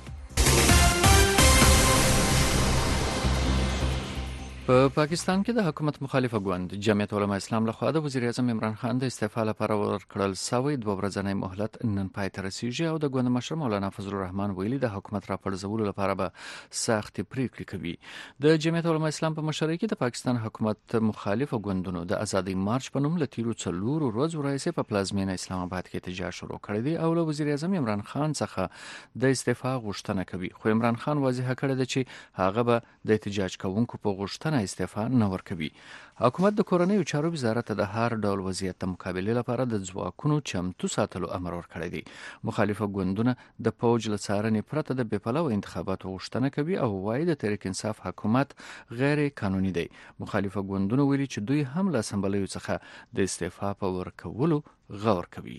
Speaker 3: په پاکستان کې د حکومت مخالفه ګوند جمعیت علماء اسلام لخوا د وزیر اعظم عمران خان د استعفا لپاره ورکړل شوی 2 ورځنی مهلت نن پای ته رسیږي او د ګوند مشر مولانا فضل الرحمن ویلي د حکومت راپرځولو لپاره به سخت پریکړې کوي د جمعیت علماء اسلام په مشرۍ کې د پاکستان حکومت مخالفه ګوندونو د ازادي مارچ په نوم له تیرو 4 ورځو راهیسې په پلازمینه اسلام آباد کې احتجاج شروع کړی دی او له وزیر اعظم عمران خان څخه د استعفا غوښتنه کوي خو عمران خان واضح کړی دی چې هغه به د احتجاج کوونکو په غوښتنه استعفا نه ورکوي حکومت د کورنیو چارو وزارت د هر ډول وضعیت د مقابله لپاره د ځواکونو چمتو ساتلو امر ورکړی دی مخالفه ګوندونه د فوج له څارنې پرته د بېپلوه انتخاباتو غوښتنه کوي او وايي د تحریک انصاف حکومت غیر قانوني دی مخالفه ګوندونه ویلي چې دوی هم له اسمبلیو څخه د استعفا په ورکولو غور کوي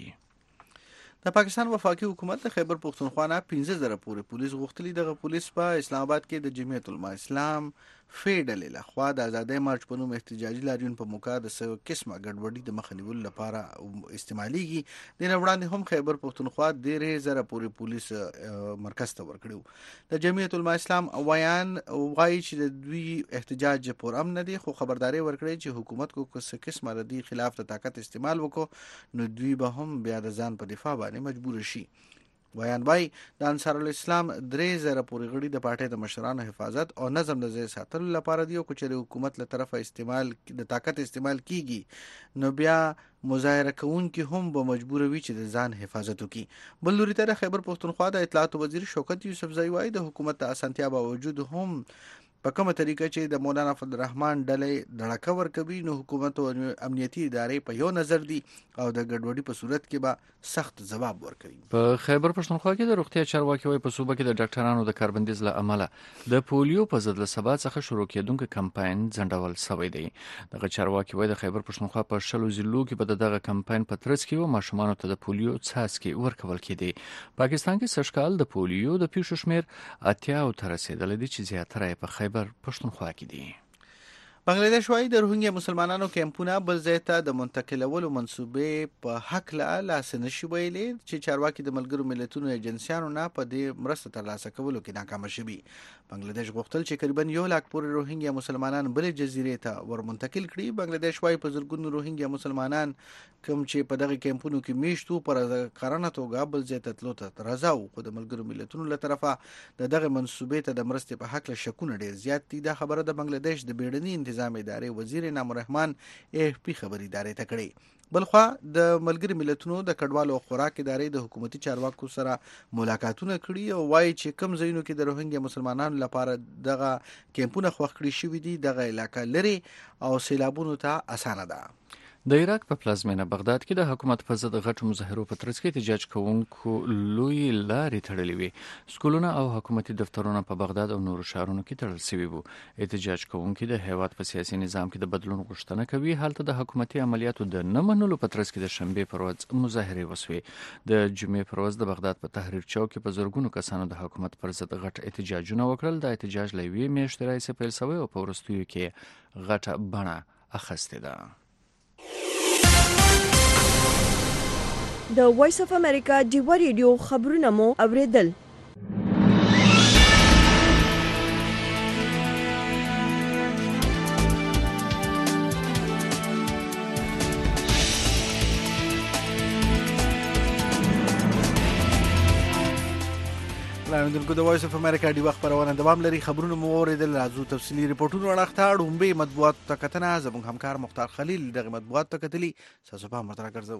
Speaker 2: د پاکستان وفاقي حکومت د خیبر پختونخوا نه 15000 پورې پولیس غوښتلي دغه پولیس په اسلام آباد کې د جمعیت علماء اسلام فیډل لخوا د آزادۍ مارچ په نوم احتجاجي لاریون په موقع د سو قسمه ګډوډي د مخنیولو لپاره استعماليږي د وړاندې هم خیبر پختونخوا 10000 پورې پولیس مرکز ته ورکړو د جمعیت علماء اسلام وایي چې د دوی احتجاج پر امن دي خو خبرداري ورکړي چې حکومت کو څه قسمه ردی خلاف د طاقت استعمال وکړو نو دوی به هم بیا د ځان په دفاع باندې مجبور شي وایي د انصار الاسلام 3000 پورې غړي د پارټۍ د مشرانو حفاظت او نظم د ځای ساتلو لپاره دی او کچې حکومت له طرفه استعمال د طاقت استعمال کیږي نو بیا مظاهره کوونکي هم به مجبور وي چې د ځان حفاظت وکړي بل لوري ته خیبر پختونخوا د اطلاعات وزیر شوکت یوسف زیوای د حکومت د اسانتیا باوجود هم په کومه طریقه چې د مولانا فضل الرحمن ډلې دړکه ورکوي نو حکومت او امنیتي ادارې په یو نظر دي او د ګډوډي په صورت کې به سخت جواب ورکوي
Speaker 3: په خیبر پښتونخوا کې د روغتیا چارواکي وایي په صوبه کې د ډاکټرانو د کاربندیز له امله د پولیو په ضد له سبا څخه شروع کېدونکې کمپاین ځنډول شوی دی دغه چارواکي وایي د خیبر پښتونخوا په شلو ضلعو کې به دغه کمپاین په ترڅ کې و ماشومانو ته د پولیو څاڅکي ورکول کېدي پاکستان کې سږکال د پولیو د پیښو شمیر 80 ته رسیدلی دی چې زیاتره په خیبر پښتونخوا کې دي
Speaker 2: بنگلاديش وايي د روهینګیا مسلمانانو کیمپونه بل ځای ته د منتقلولو منسوبې په حق لا سنشي ویلې چې چارواکي د ملګرو ملتونو ایجنسیانو نه په دې مرسته ترلاسه کولو کې ناکام شوي. بنگلاديش غوښتل چې تقریبا 1 لک پورې روهینګیا مسلمانان بل جزیرې ته ورمنتقل کړي. بنگلاديش وايي په زرګونو روهینګیا مسلمانان کوم چې په دغه کیمپونو کې میشتو پر قرانه توګه بل ځای ته تلو ته راځو، خو د ملګرو ملتونو له طرفه دغه منسوبې ته د مرستې په حق له شکونه ډیر زیات دي. دا خبره د بنگلاديش د بیړني انتظام ادارې وزیر نامور رحمان AFP خبري ادارې ته کړی. بلخوا د ملګری ملتونو د کډوالو خوراک ادارې د حکومتي چارواکو سره ملاقاتونه کړي او وايي چې کم ځایونو کې د روهینګیا مسلمانانو لپاره دغه کیمپونه خوښ کړي شوي دي دغه علاقه لري او سیلابونو ته اسانه ده.
Speaker 3: د عراق په پلازمینه بغداد کې د حکومت په ضد غټو مظاهرو په ترڅ کې احتجاج کوونکو لوی لارې تړلې وي. سکولونه او حکومتي دفترونه په بغداد او نورو ښارونو کې تړل شوي وو. احتجاج کوونکي د هیواد په سیاسي نظام کې د بدلون غوښتنه کوي. هلته د حکومتي عملیاتو د نه منلو په ترڅ کې د شنبې پر ورځ مظاهرې وسوي. د جمعې پر ورځ د بغداد په تحریر چوک کې په زرګونو کسانو د حکومت پر ضد غټ احتجاجونه وکړل. د احتجاج له یوې میاشتې راهیسې پیل شوی او په وروستیو کې غټه بڼه اخیستې ده.
Speaker 1: د وایس اف امریکا ډیوا ریډیو خبرونه مو اوریدل.
Speaker 2: دلته د وایس اف امریکا ډیوا خبرونه دوام لري. خبرونه مو اوریدل. راځو تفصیلی ریپورتونه وړاندې ډومبه مطبوعات تکتنه زموږ همکار مختار خلیل دغه مطبوعات تکتلی ساسو په مرتبه ګرځو.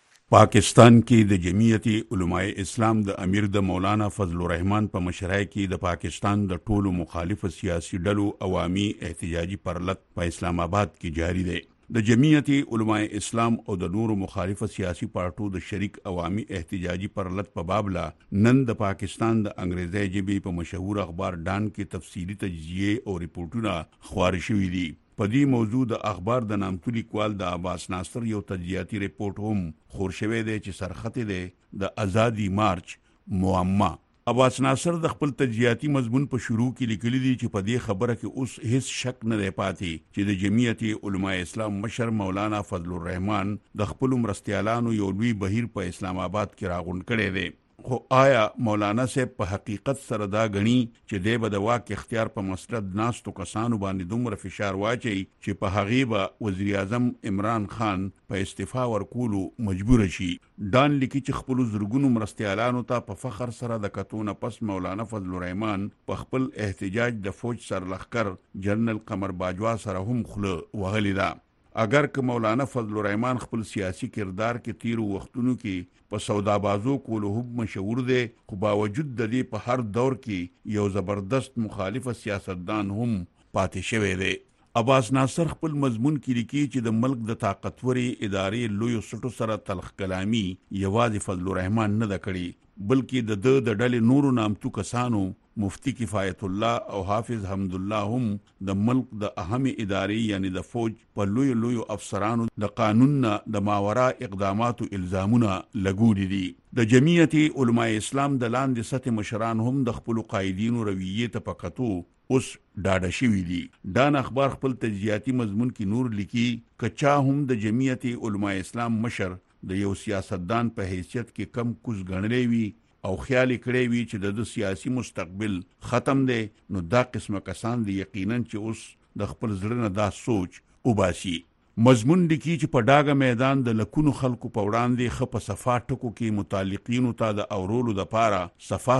Speaker 6: پاکستان کې د جمعیت علماء اسلام د امیر د مولانا فضل الرحمن په مشرۍ کې د پاکستان د ټولو مخالف سیاسي ډلو عوامي احتجاجي پرلط په اسلام آباد کې جاری دی. د جمعیت علماء اسلام او د نورو مخالف سیاسي پارټو د شریک عوامي احتجاجي پرلط په بابلا نن د پاکستان د انګریزي ژبې په مشهور اخبار ډان کې تفصیلی تجزیه او ریپورتونه خپاره شوي دي. په دې موضوع د اخبار د نامتو لیکوال د عباس ناصر یو تجزیاتي ریپورت هم خور شوی دی چې سرخط دی د ازادي مارچ معما. عباس ناصر د خپل تجزیاتي مضمون په شروع کې لیکلي دي چې په دې خبره کې اوس هیڅ شک نه دی پاتې چې د جمعیت علماء اسلام مشر مولانا فضل الرحمن د خپل مرستیالانو یو لوی بهیر په اسلام آباد کې راغونډ کړی دی. خو آیا مولانا صاحب په حقیقت سره دا غني چې دی به د واک اختیار په مسلط ناستو کسانو باندې دومره فشار واچي چې په هغې به وزیر اعظم عمران خان په استعفا ورکولو مجبور شي؟ ډان لیکي چې خپل زرګونو مرستیالانو ته په فخر سره د کتونه پس مولانا فضل الرحمن په خپل احتجاج د فوج سرلښکر جنرال قمر باجوا سره هم خوله وهلې ده. اگر که مولانا فضل الرحمن خپل سیاسی کردار کې تیرو وختونو کې په سودابازو کولو هم مشهور دی، خو باوجود د دې په هر دور کې یو زبردست مخالف سیاستدان هم پاتې شوی دی. عباس ناصر خپل مضمون کې لیکي چې د ملک د طاقتورې ادارې لویو سټو سره تلخ کلامي یوازې فضل الرحمن نه ده کړې، بلکې د ډلې نورو نامتو کسانو مفتی کفایت الله او حافظ حمد الله هم د ملک د اهم ادارې یعنی د فوج په لویو افسرانو د قانون نه د ماورا اقداماتو الزامونه لګولي دي. د جمعیت علماء اسلام د لاندې سطح مشران هم د خپل قائدینو رویې ته پکتو اوس ډاډه شوي دي. دان اخبار خپل تجزیاتي مضمون کې نور لیکي کچا هم د جمعیت علماء اسلام مشر د یو سیاستدان په حیثیت کې کم کوز غنلې وي او خیال کړی وي چې د سیاسي مستقبل ختم دی، نو دا قسمه کسان دي یقینا چې اوس د خپل زړه نه دا سوچ وباسي. مضمون لیکي چې په ډاګه میدان د لکونو خلکو په وړاندې ښه په صفا ټکو کې متعلقینو ته د اورولو دپاره صفا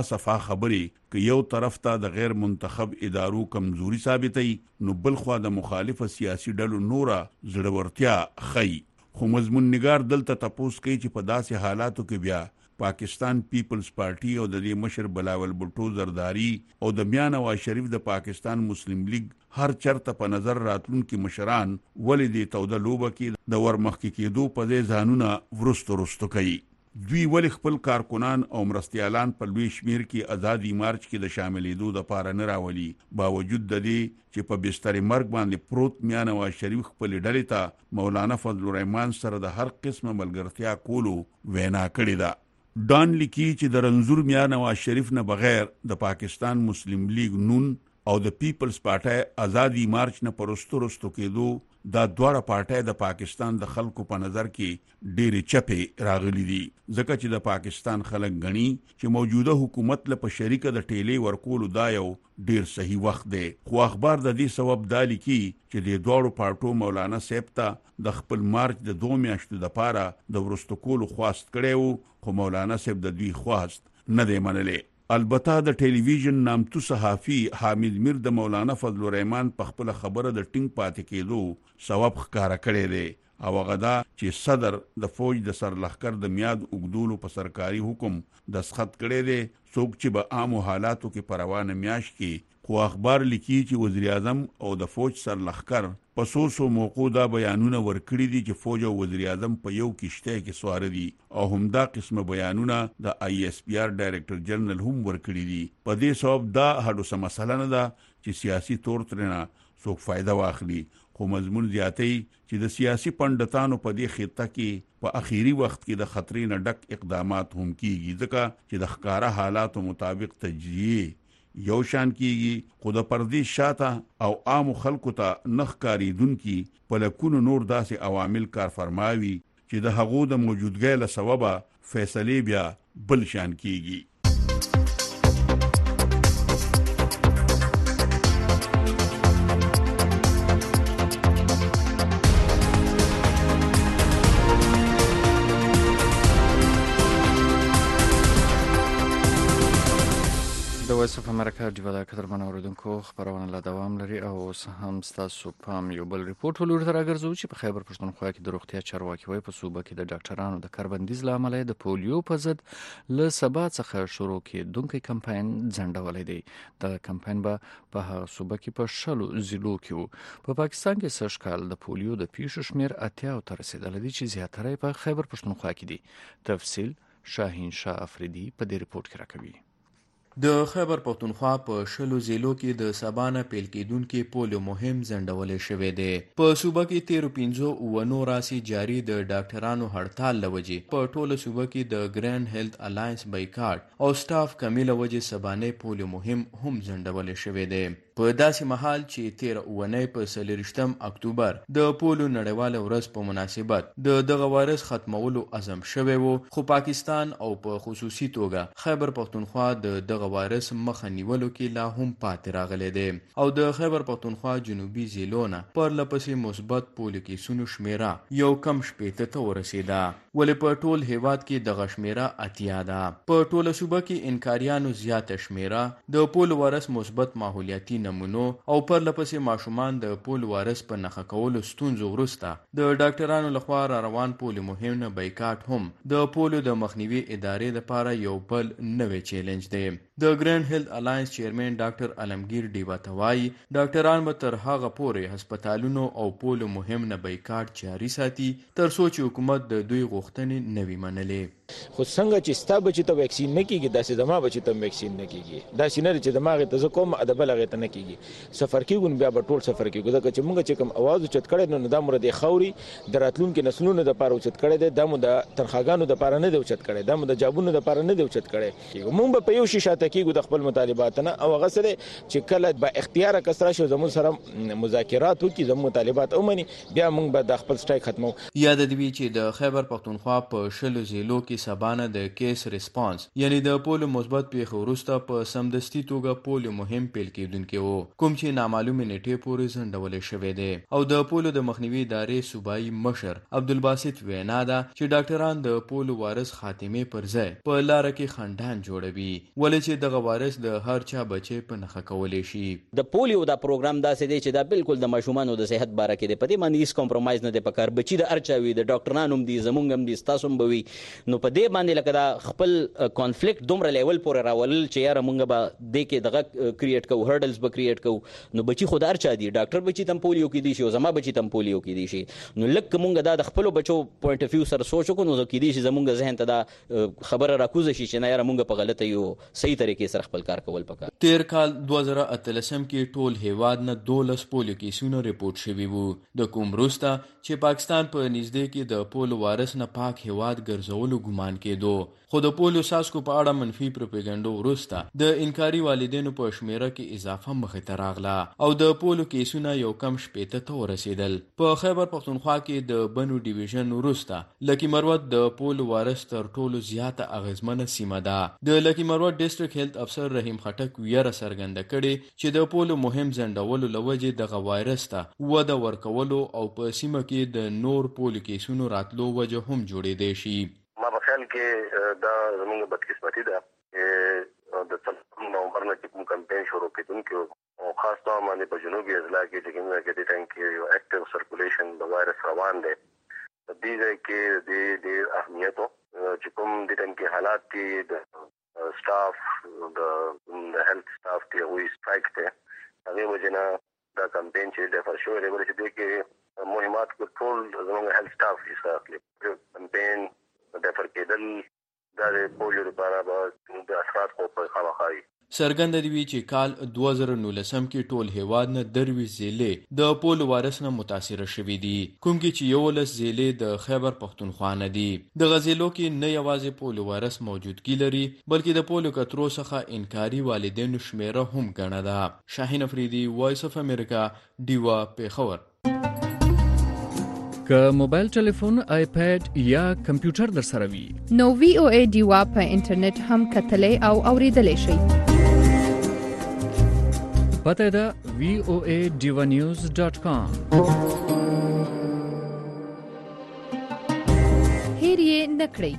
Speaker 6: خبرې که یو طرف ته د غیر منتخب ادارو کمزوري ثابتوي، نو بل خوا د مخالف سیاسي ډلو نوره زړورتیا ښیي. خو مضمون نگار دلته تپوس کوي چې په داسې حالاتو کې بیا پاکستان پیپلز پارټي او د دې مشر بلاول بھټو زرداری او د میاں نواز شریف د پاکستان مسلم لیگ هر چرته په نظر راتلونکي مشران ولې دې توده لوبه کې د ورمخکې کېدو په ځای ځانونه ورستو کوي. دوی ولې خپل کارکنان او مرستیالان په لوی شمیر کې ازادي مارچ کې د شاملېدو دپاره نه راولي، باوجود د دې چې په بستر مرګ باندې پروت میاں نواز شریف خپل ډلې ته مولانا فضل الرحمن سره د هر قسمه ملګرتیا کولو وینا کړې ده. ډان لیکي چې د رنځور میاں نواز شریف نه بغیر د پاکستان مسلم لیگ نون او د پیپلز پارټي ازادي مارچ نه پرستو کېدو دا دواړه پارټي د پاکستان د خلکو په نظر کې ډېری چپې راغلي دي ځکه چې د پاکستان خلک غني چې موجوده حکومت له په شریکه د ټیلې ورکول دا یو ډېر صحیح وخت دی خو اخبار د دې سبب دالي کې چې د دوړو پارټو مولانا صاحب ته د خپل مارچ د 2 میاشتو د پاره د ورستو کولو خواست کړو خو مولانا صاحب د دوی خواست نه دی منلې البته د ټلویزیون نامتو صحافي حامد میر د مولانا فضل الرحمن په خپل خبره د ټینګ پاتې کېدو ثواب ښکارا کړی دی او غدا چې صدر د فوج د سرلښکر د میاد وګدولو په سرکاري حکم دستخط کړی دی څوک چې به عامو حالاتو کې پروانه میاش کې خو اخبار لیکي چې وزیر اعظم او د فوج سرلښکر په سوسو موقع دا بیانونه ورکړي دي چې فوج او وزیر اعظم په یو کشته کې سوار دي او همدا قسمه بیانونه د ISPR ډایرکټر جنرال هم ورکړي دي په دې سبب دا هډو سم مسله نه ده چې سیاسي تور ترنه څوک فائدہ واخلي خو مضمون زیاتې چې د سیاسي پندتانو په دې خطه کې په اخیری وخت کې د خطرې نه ډک اقدامات هم کیږي ځکه چې د ښکارا حالاتو مطابق تجزیه یو شان کیږي خو د پردیس شاته او عام خلکو ته نخکاری دن کی په لکونو نور داسې عوامل کار فرماوي چې د هغو د موجودګۍ له سببه فیصلې بیا بل شان کیږي
Speaker 3: وایس اف امریکا ډیو د قدرمن اوریدونکو خبرونه لا دوام لري او اوس هم تاسو پام یو بل ریپورت ولور تر اگرځو چې په خیبر پښتونخوا کې د روغتیا چارواکي وای په صوبه کې د ډاکټرانو د کاربندیز لامل د پولیو په ضد له سبا څخه شروع کېدونکې کمپاین ځنډولې دی د کمپاین په هغه صوبه کې په شلو ضلعو کې په پاکستان کې سږ کال د پولیو د پیښو شمیر 80 ته رسیدلی دی چې زیاتره په خیبر پښتونخوا کې دي تفصیل شاهین شاه افریدي په دې ریپورت کې راکوي
Speaker 7: د خیبر پښتونخوا په شلو ضلعو کې د سبانه پیل کېدونکې پولیو مهم ځنډولې شوې ده په صوبه کې 13 راسي جاری د ډاکټرانو هړتال لوجې په ټوله صوبه کې د ګرینډ هیلث الاینس بایکاټ او سټاف کمی لوجې سبانه پولیو مهم هم ځنډولې شوې ده په داسې محل چې 13 په 23 اکتوبر د پولیو نړیواله ورځ په مناسبت دغه وایرس ختمولو عزم شوی وو خو پاکستان او په خصوصي توګه خیبر پښتونخوا دغه وایرس مخه نیولو کې لا هم پاتې راغلی دی او د خیبر پښتونخوا جنوبي ضلعو نه پرلپسې مثبت پولیو کیسونو شمیره یو کم شپېته ته ورسېده ولې په ټول هیواد کې دغه شمیره 80 ده په ټوله صوبه کې انکاریانو زیاته شمیره د پولیو وایرس مثبت ماحولیاتي نمونو او پرلپسې ماشومان د پولیو وایرس په نښه کولو ستونزو وروسته د ډاکټرانو لخوا را روان پولیو مهم نه بایکاټ هم د پولیو د مخنیوي ادارې لپاره یو بل نوې چیلنج دی د ګرینډ هیلث الاینس چیرمن ډاکټر علمگیر ډیوا توای ډاکټران به تر هغه پورې هسپتالونو او پولیو مهم نه بایکاټ جاري ساتي تر څو چې حکومت د دوی غوښتنې نوي منلې
Speaker 8: خو څنګه چې ستا بچی ته ویکسین نه کیږي داسې زما بچی ته ویکسین نه کیږي داسې نه چې دماغ ته زه کوم ادب لغه ته نه کیږي سفر کیږي بیا به ټول سفر کیږي ځکه چې موږ چې کوم आवाज چت کړي نو د مرد خوري دراتلونکو نسلونو د پاره چت کړي د مو د تنخواګانو د پاره نه دی چت کړي د مو د جابونو د پاره نه دی چت کړي موږ په یو شي شاته کیږو د خپل مطالبات نه او غسره چې کله به اختیار کسره شو زموږ سره مذاکرات وکړي زموږ مطالبات اومني بیا موږ به د خپل سټایک ختمو
Speaker 7: یاد دی چې د خیبر پښتونخوا په شلو ضلعو کې سبانه د کیس ریسپانس یعنی د پولیو مثبت پیښو وروسته په سمدستي توګه پولیو مهم پیل کېدونکې وو کوم چې نامعلومه نیټې پورې ځنډولې شوې ده او د پولیو د مخنیوي ادارې صوبایي مشر عبدالباسط وینا ده چې ډاکټران د پولیو وایرس خاتمه پر ځای په لار کې خندان جوړوي ولې چې دغه وایرس د هر چا بچي په نخښه کولې شي
Speaker 5: د پولیو دا پروګرام داسې دی چې دا بالکل د ماشومان د صحت باره کې دی په دې باندې هیڅ کمپرمایز نه دی پکار بچي د ارچاوي د ډاکټرانو هم دي زمونږ هم دي تاسو هم بوي نو په دې باندې لکه دا خپل کانفلیکټ دومره لیول پورې راولل چې یاره مونږ به دې کې دغه کریټ کوو هرډلز به کریټ کوو نو بچي خود ارچا دي ډاکټر بچي تم پولیو کې دي شي او زما بچي تم پولیو کې دي شي نو لکه مونږ دا د خپل بچو پوینټ اف ویو سره سوچ وکړو نو کې دي شي زمونږ ذهن ته دا خبره راکوزه شي چې نه یاره مونږ په غلطه یو صحیح طریقې سره خپل کار کول پکار
Speaker 7: تیر کال 2013 کې ټول هیواد نه 12 پولیو کیسونه ریپورت شوي وو د کوم وروسته چې پاکستان په نږدې کې د پولیو وایرس نه پاک هیواد ګرځولو ګمان ګمان کېدو. خو د پولیو څاڅکو په اړه منفي پروپاګاندا وروسته د انکاري والدینو په شمیره کې اضافه مخې ته راغله او د پولیو کیسونه یو کم 80 ته ورسېدل. په خیبر پښتونخوا کې د بنو ډیویژن وروسته لکی مروت د پولیو وایرس تر ټولو زیاته اغیزمنه سیمه ده. د لکی مروت ډیسټریکټ هیلث افسر رحیم خټک ویره څرګنده کړې چې د پولیو مهم ځنډولو لوجې دغه وایرس ته وده ورکولو او په سیمه کې د نور پولیو کیسونو راتلو وجه هم جوړېدای شي.
Speaker 9: ما په خیال کې دا زموږ بدقسمتي ده چې د 3 نومبر نه چې کوم کمپاین شروع کېدونکي او خاص طور باندې په جنوبي اضلاع کې چې کومه کې د ټانک کې یو اکټیو سرکولیشن د وایرس روان دی. د دې ځای کې د اهمیت چې کوم د ټانک کې حالات کې د سټاف د هیلث سټاف کې وی سټرایک ته هغه وجنه دا کمپاین چې د فرشو لري چې د کې مهمات کنټرول زموږ هیلث سټاف یې کمپاین د فرکېدل د پولیو لپاره به د اثرات په خامخایي.
Speaker 7: څرګنده دی چې کال 2019 کې ټول هیواد نه 23 ضلع د پولیو وایرس نه متاثر شوي دي، کوم کې چې 11 ضلع د خیبر پښتونخوا نه دي. د غزلو کې نه یوازې پولیو وایرس موجودګي لري بلکې د پولیو کترو څخه انکاري والدینو شمیره هم ګڼه ده. شاهین افریدي، وایس اف امریکا، ډیوا، پیښور.
Speaker 3: که موبایل ټلیفون، آیپیډ یا کمپیوټر در سره وي
Speaker 14: نو وی او ای ډیوا په انټرنیټ هم کتلی او اوریدلی شئ.
Speaker 3: پته ده voadivanews.com.
Speaker 14: هیر یې نکړئ.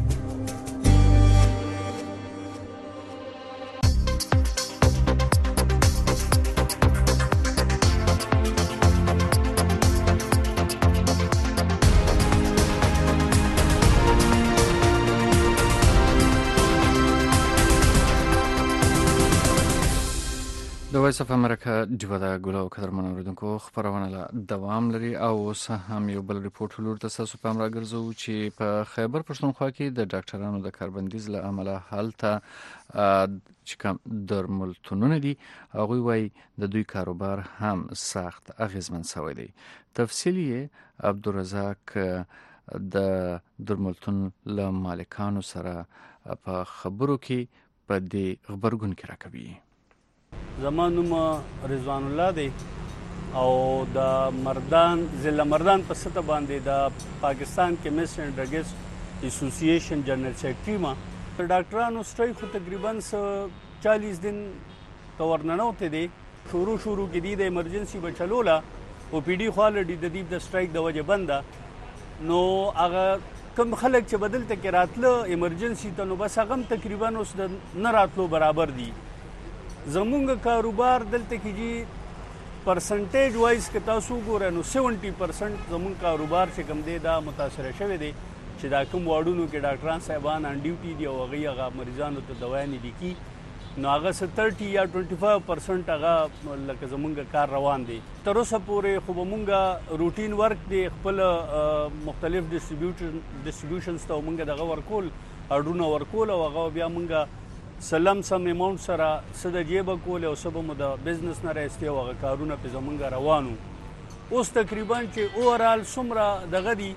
Speaker 3: د وایس اف امریکا ډیوا د ګلو قدرمن اوریدونکو خبرونه له دوام لري او اوس هم یو بل ریپورت ولور تاسو په امر راګرځو چې په خیبر پښتونخوا کې د ډاکټرانو د کاربندیز له عمله حالته چې کوم درملتونونه دي هغه وایي د دوی کاروبار هم سخت اغیزمن شوی دی. تفصیلی عبدالرزاق د درملتون له مالکانو سره په خبرو کې په دې خبرګون کې راکوي.
Speaker 10: زمان نوم رضوان الله دی او د مردان ضلع مردان په سطح باندې د پاکستان کیمسټ اینڈ ډرګس اسوسییشن جنرال سیکرټری ما ډاکټرانو سټرایک خو تقریبا 40 دن تورننوته دی شروع کې د ایمرجنسي بچلولا او پی ډی خالډي د دې د سټرایک د وجه بنده نو هغه کوم خلک چې بدلته کې راتله ایمرجنسي ته نو بس هغه تقریبا اوس د نه راتلو برابر دي. زمونږ کاروبار دلته کې جی پرسنټیج وایز که تاسو ګورئ نو 70% زمونږ کاروبار چې کوم دی دا متاثر شوی دی چې دا کوم واردونو کې ډاکټران صاحبان ان ډیوټي دي او هغه مریضانو ته دوايانې لیکي نو هغه 30 یا 25% هغه لکه زمونږ کار روان دی. تر اوسه پورې خو مونږه روټین ورک دی خپل مختلف ډیسټریبیوشنز ته مونږ دغه ورکول اډونه ورکول او هغه بیا مونږه سلام سم اماونټ سره صد جیب کول او سبا مو د بزنس نه راستي او کارونه په زمونږ روانو. اوس تقریبا چې اورال سمرا دغه دي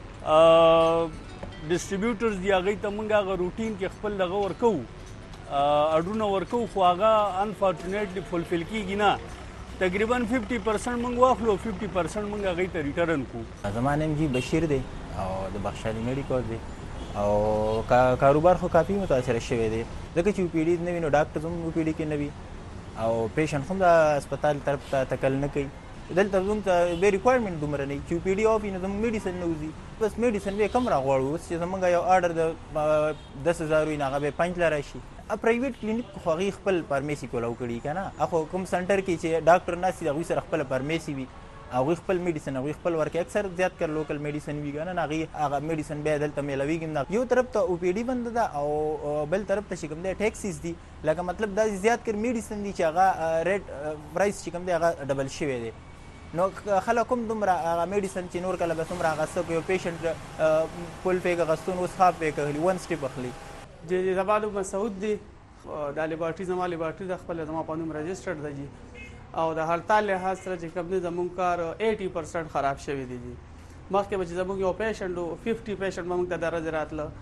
Speaker 10: ډیسټریبیوټرز دی هغه ته مونږه غو روټین کې خپل دغه ورکو اډونه ورکو خو هغه انفورچونټلی فولفل کیږي نه تقریبا 50% مونږ واخلو 50% مونږ هغه ته ریټرن کو.
Speaker 11: زمانم جی بشیر دی او د بخشالي میډیکل دی او کاروبار خو کافی متاثر شوی دی ځکه چې پی ډی نه وینو ډاکټر هم پی ډی کې نه وي او پیشنټ هم د هسپتال طرف ته تکل نه کوي. دلته زموږ ته به ریکوایرمنټ دومره نه چې پی ډی او نو زموږ میډیسن نه وځي بس میډیسن به کم راغواړو. اوس چې زموږ یو آرډر د 10,000 وي هغه به 5 لاره شي. پرایویټ کلینیک خو هغې خپل فارمیسي کولاو کړي که نه اخو کوم سنټر کې چې ډاکټر ناست دي هغوی سره خپله فارمیسي وي هغوی خپل میډیسن هغوی خپل ورکوي. اکثر زیات کر لوکل میډیسن وي که نه هغې هغه میډیسن بیا دلته میلاویږي نه. یو طرف ته او پی ډي بنده ده او بل طرف ته چې کوم دی ټیکسیز دي لکه مطلب دا زیات کر میډیسن دي چې هغه ریټ پرایس چې کوم دی هغه ډبل شوی دی. نو خلک هم دومره هغه میډیسن چې نور کله به څومره هغه څوک یو پیشنټ فل پیک اخیستون اوس هاف پیک اخلي 1 سټیپ اخلي.
Speaker 24: زما نوم مسعود دی د لیبارټري زما لیبارټري د خپل زما په نوم رجسټرډ ده جی او د هړتال لحاظ سره چې کوم دی زموږ کار 80% خراب شوی دی جی. مخکې به چې زموږ یو پیشنټ 50 پیشنټ به موږ ته درجه راتله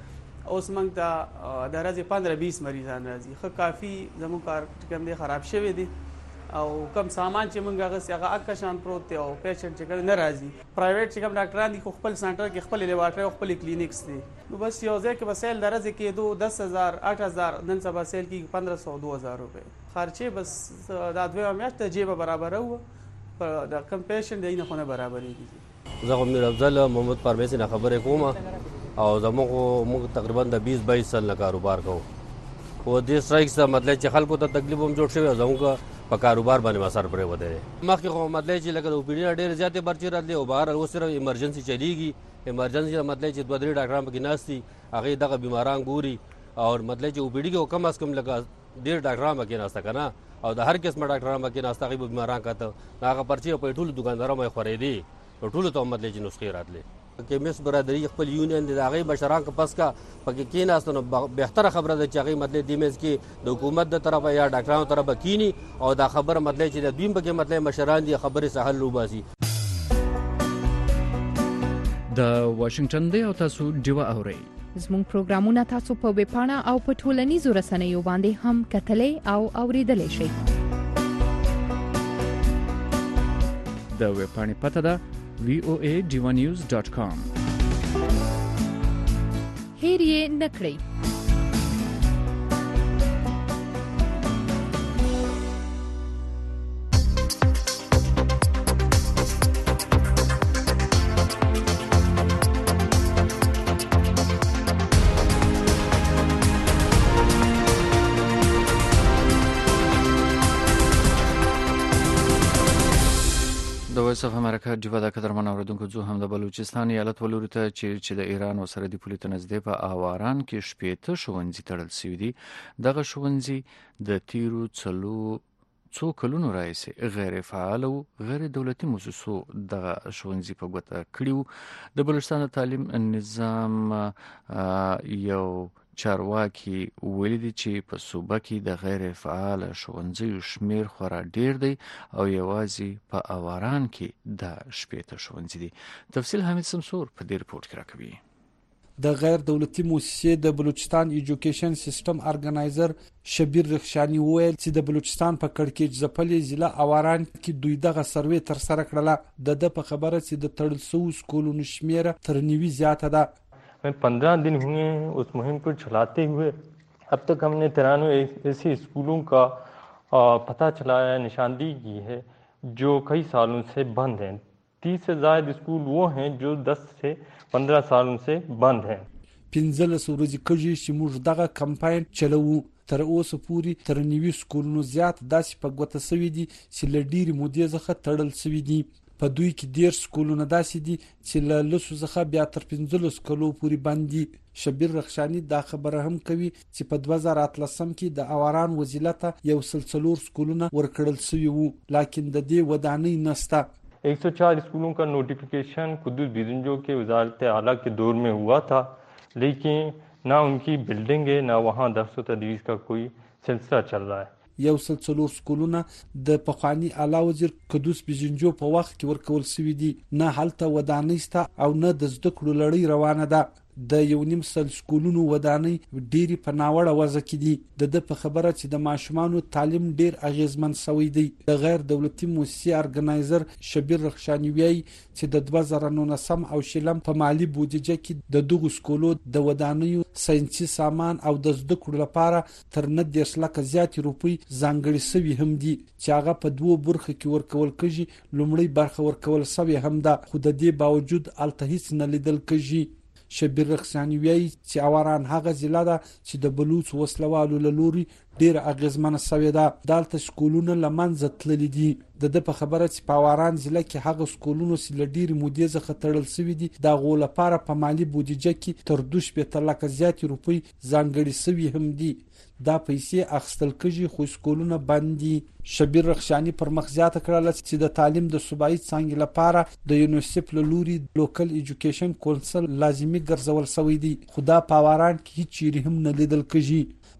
Speaker 24: اوس موږ ته د ورځې 15-20 مریضان راځي. ښه کافي زموږ کار کوم دی خراب شوی دی او کم سامان چې موږ هغه هغه اکشان پروت دی او پیشنټ چې کله نه راځي. پرایویټ چې کوم ډاکټران دي خو خپل سنټر کې خپل لیبارټري او خپل کلینیکس دي. نو بس یو ځای کې بسیل درځي کې 10,000 8,000 نن سبا سیل کې 1500-2000 روپے خرچه. بس دا دوه میاشت جیب برابر وو د کم پیشنټ دی نه خونه برابرې.
Speaker 12: زه میر افضل محمد پرویز نه خبره کوم او زموږ تقریبا د 20-22 سال نه کاروبار کوم. او دې سټرایک څه مطلب چې خلکو ته تکلیف هم جوړ شوی او زموږ په کاروبار باندې اثر پرې وده. مخکې خو مطلب چې لکه د اوپیډي ډېر زیاتې پرچې راتلې او بهر اوس صرف ایمرجنسي چلیږي. ایمرجنسي مطلب چې 2-3 ډاکټران پکې ناست دي هغې دغه بیماران ګوري او مطلب چې اوپیډي کې کم از کم لکه 1.5 ډاکټران پکې ناسته که نه او د هر قسمه ډاکټران پکې ناسته هغې به بیماران کته هغه پرچې په ټولو دوکاندارانو باندې خورېدې په ټولو ته مطلب چې نسخې راتلې. کیمس برادری خپل یونین د هغې مشران که پس کا پکې کېناستو نو بهتره خبره ده چې هغې مطلب دې منځ کې د حکومت د طرفه یا ډاکټرانو طرفه کینی او دا خبره مطلب چې د دوی پکې مطلب مشران دي خبرې سهل روباسي.
Speaker 3: د واشنگټن دی او تاسو ډیوه اورئ.
Speaker 14: زموږ پروګرامونه تاسو په ویبپاڼه او په ټولنیزو رسنیو باندې هم کتلای او اوریدلای شئ.
Speaker 3: د ویبپاڼې پته ده voadivanews.com.
Speaker 14: هیر یې نکړئ.
Speaker 3: وایس اف امریکا ډیوا د قدرمن اوریدونکو زه هم د بلوچستان ایالت ولوري ته چې د ایران او سرحدي پولې ته نږدې په آواران کې شپېته ښوونځي تړل شوي دي. دغه ښوونځي د تیرو څو کلونو راهیسې غیر فعال او غیر دولتي موسسو دغه ښوونځي په ګوته کړي وو. د بلوچستان د تعلیم نظام یو چارواکي ویلي دي چې په صوبه کې د غیر فعال ښوونځیو شمیر خورا ډیر دی او یوازې په آواران کې د شپېته ښوونځي دي. تفصیل حمید سمسور په دې رپورټ کې راکوي.
Speaker 13: د غیر دولتي موسسې د بلوچستان ایجوکیشن سیستم ارګنایزر شبیر رخشانی وویل چې د بلوچستان په کړکېچ ځپلې ضلع آواران کې دوی دغه سروې تر سره کړله. د په خبره چې د تړل شویو سکولونو شمیره تر 90 زیاته ده.
Speaker 16: 15 दिन हुए उस मुहिम को चलाते हुए अब तक हमने 93 ऐसे स्कूलों का पता चलाया, निशानदेही की है जो कई सालों से बंद हैं. 30 से ज़ायद स्कूल वो हैं जो 10 से 15 सालों से बंद हैं.
Speaker 13: 15 ورځې کېږي چې موږ دغه کمپاین چلوو. تر اوسه پورې تر 90 سکولونو زیات داسې په ګوته شوي دي چې له ډېرې مودې څخه تړل شوي دي. په دوی کې 10 سکولونه داسې دي چې له لسو څخه بیا تر 15 کلو پورې بند دي. شبیر رخشانی دا خبره هم کوي چې په 2013 کې د آواران وزارت یو سلسله سکولونه ورکړل شوي وو لکه د دې ودانۍ نسته.
Speaker 16: 104 स्कूलों का नोटिफिकेशन कुद्दूस बिजंजो के वजारत आला के दौर में हुआ था, लेकिन ना उनकी बिल्डिंग है ना वहाँ दर्स व तदरीस का कोई सिलसिला चल रहा है.
Speaker 13: یو سلسله سکولونه د پخوانی اعلی وزیر قدوس بیژنجو په وخت کې ورکول شوی دي. نه هلته ودانۍ شته او نه د زده کړو لړۍ روانه ده. د یو نیم سل سکولونو ودانۍ ډېری په ناوړه وضع کې دي. د په خبره چې د ماشومانو تعلیم ډېر اغیزمن شوی دی. د غیر دولتي موسسې ارګنایزر شبیر رخشانی وایي چې د 2019 او شلم په مالی بودیجه کې د دغو سکولو د ودانیو ساينسي سامان او د زده کړو لپاره تر 90 لک زیات روپۍ ځانګړي شوي هم دي چې هغه په دوه برخو کې ورکول کېږي. لومړی برخه ورکول شوی هم ده خو د دې باوجود الته هیڅ نه لیدل کېږي. شبیر رخشانی وایي چې آواران هغه ضلع ده چې د بلوچ وسلوالو له لوري ډېر اغیزمنه شوې ده. دلته سکولونه له منځه تللي دي. د په خبره چې په آواران ضلع کې هغه سکولونو چې له ډېرې مودې څخه تړل شوي دي د هغو لپاره په مالي بودیجه کې تر 2 لک زیاتې روپۍ ځانګړي شوي هم دي. دا پیسې اخیستل کېږي خو سکولونه بند دي. شبیر رخشانی پر مخ زیاته کړله چې د تعلیم د صوبایي څانګې لپاره د یونیسف له لوري لوکل ایجوکیشن کونسل لازمي ګرځول شوی دی خو دا په آواران کې هیڅ چیرې هم نه لیدل کېږي.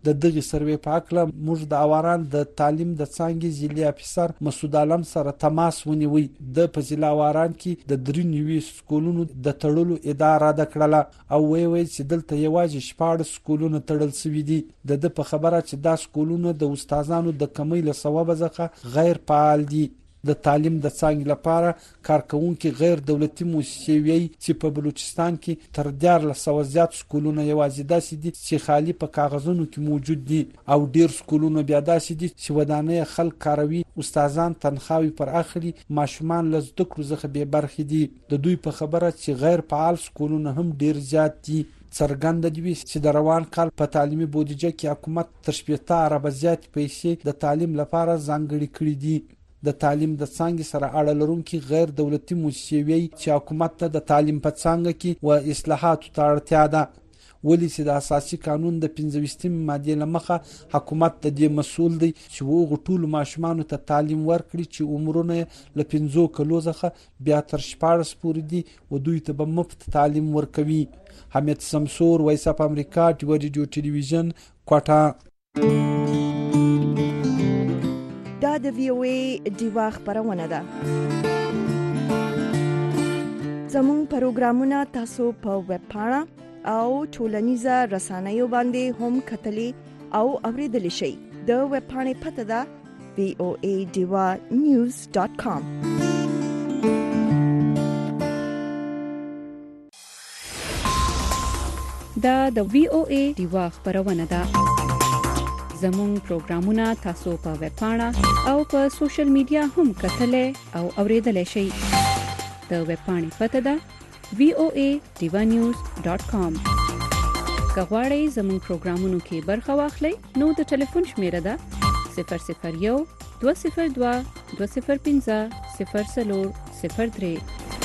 Speaker 13: د دغه سروې په اړه موږ د اواران د تعلیم د څانګې ضلعي افسر مسعود عالم سره تماس ونیوي. د ضلع اواران کې د 93 سکولونو د تړلو اداره د کړله او وی چې دلته یوازې 14 سکولونه تړل شوي دي. د په خبره چې دا سکولونه د استادانو د کمی له سببه ځکه غیر فعال دي. د تعلیم د څانګې لپاره کارکونکو غیر دولتي مؤسسې وی چې په بلوچستان کې تر 1400 زیات سکولونه یوازې داسې دي چې خالی په کاغذونو کې موجود دي او ډیر سکولونه بیا داسې دي چې ودانې خلک کاروي، استادان تنخواوي پر اخلي، ماشومان له زده کړو څخه بې برخې دي. د دوی په خبره چې غیر فعال سکولونه هم ډیر زیات دي. څرګنده دي چې د روان کال په تعلیمي بودیجه کې حکومت تر 80 اربه زیات پیسې د تعلیم لپاره ځانګړي کړې دي. د تعلیم د څانګې سره اړه لرونکي غیر دولتي مؤسسې وی چې حکومت ته د تعلیم په څانګه کې و اصلاحاتو ته اړتیا ده. ولې چې د اساسي قانون د 25 ماده لمخه حکومت د دې مسؤل دی چې وغه ټول ماشومان ته تعلیم ورکړي چې عمرونه له 15 کلو څخه بیا تر 14 پورې دي او دوی ته به مفت تعلیم ورکوي. حمید سمسور، وایس اف امریکا، ټیوډیو ټلویزیون، کوټا.
Speaker 1: دا د وی او ای دیوا خبرونه ده. زموږ پروګرامونه تاسو په ویب پاڼه او ټولنیزه رسنیو باندې هم کتلی او اوریدلی شئ. د ویب پاڼې پته ده voadewanews.com.
Speaker 14: دا د وی او ای دیوا خبرونه ده. زموږ پروګرامونه تاسو په ویب پاڼه او په سوشل میډیا هم کتلی او اوریدلی شئ. د ویب پاڼې پته ده voadewanews.com. که غواړئ زموږ پروګرامونو کې برخه واخلئ نو د ټلیفون شمیره ده 001 202 205 0403.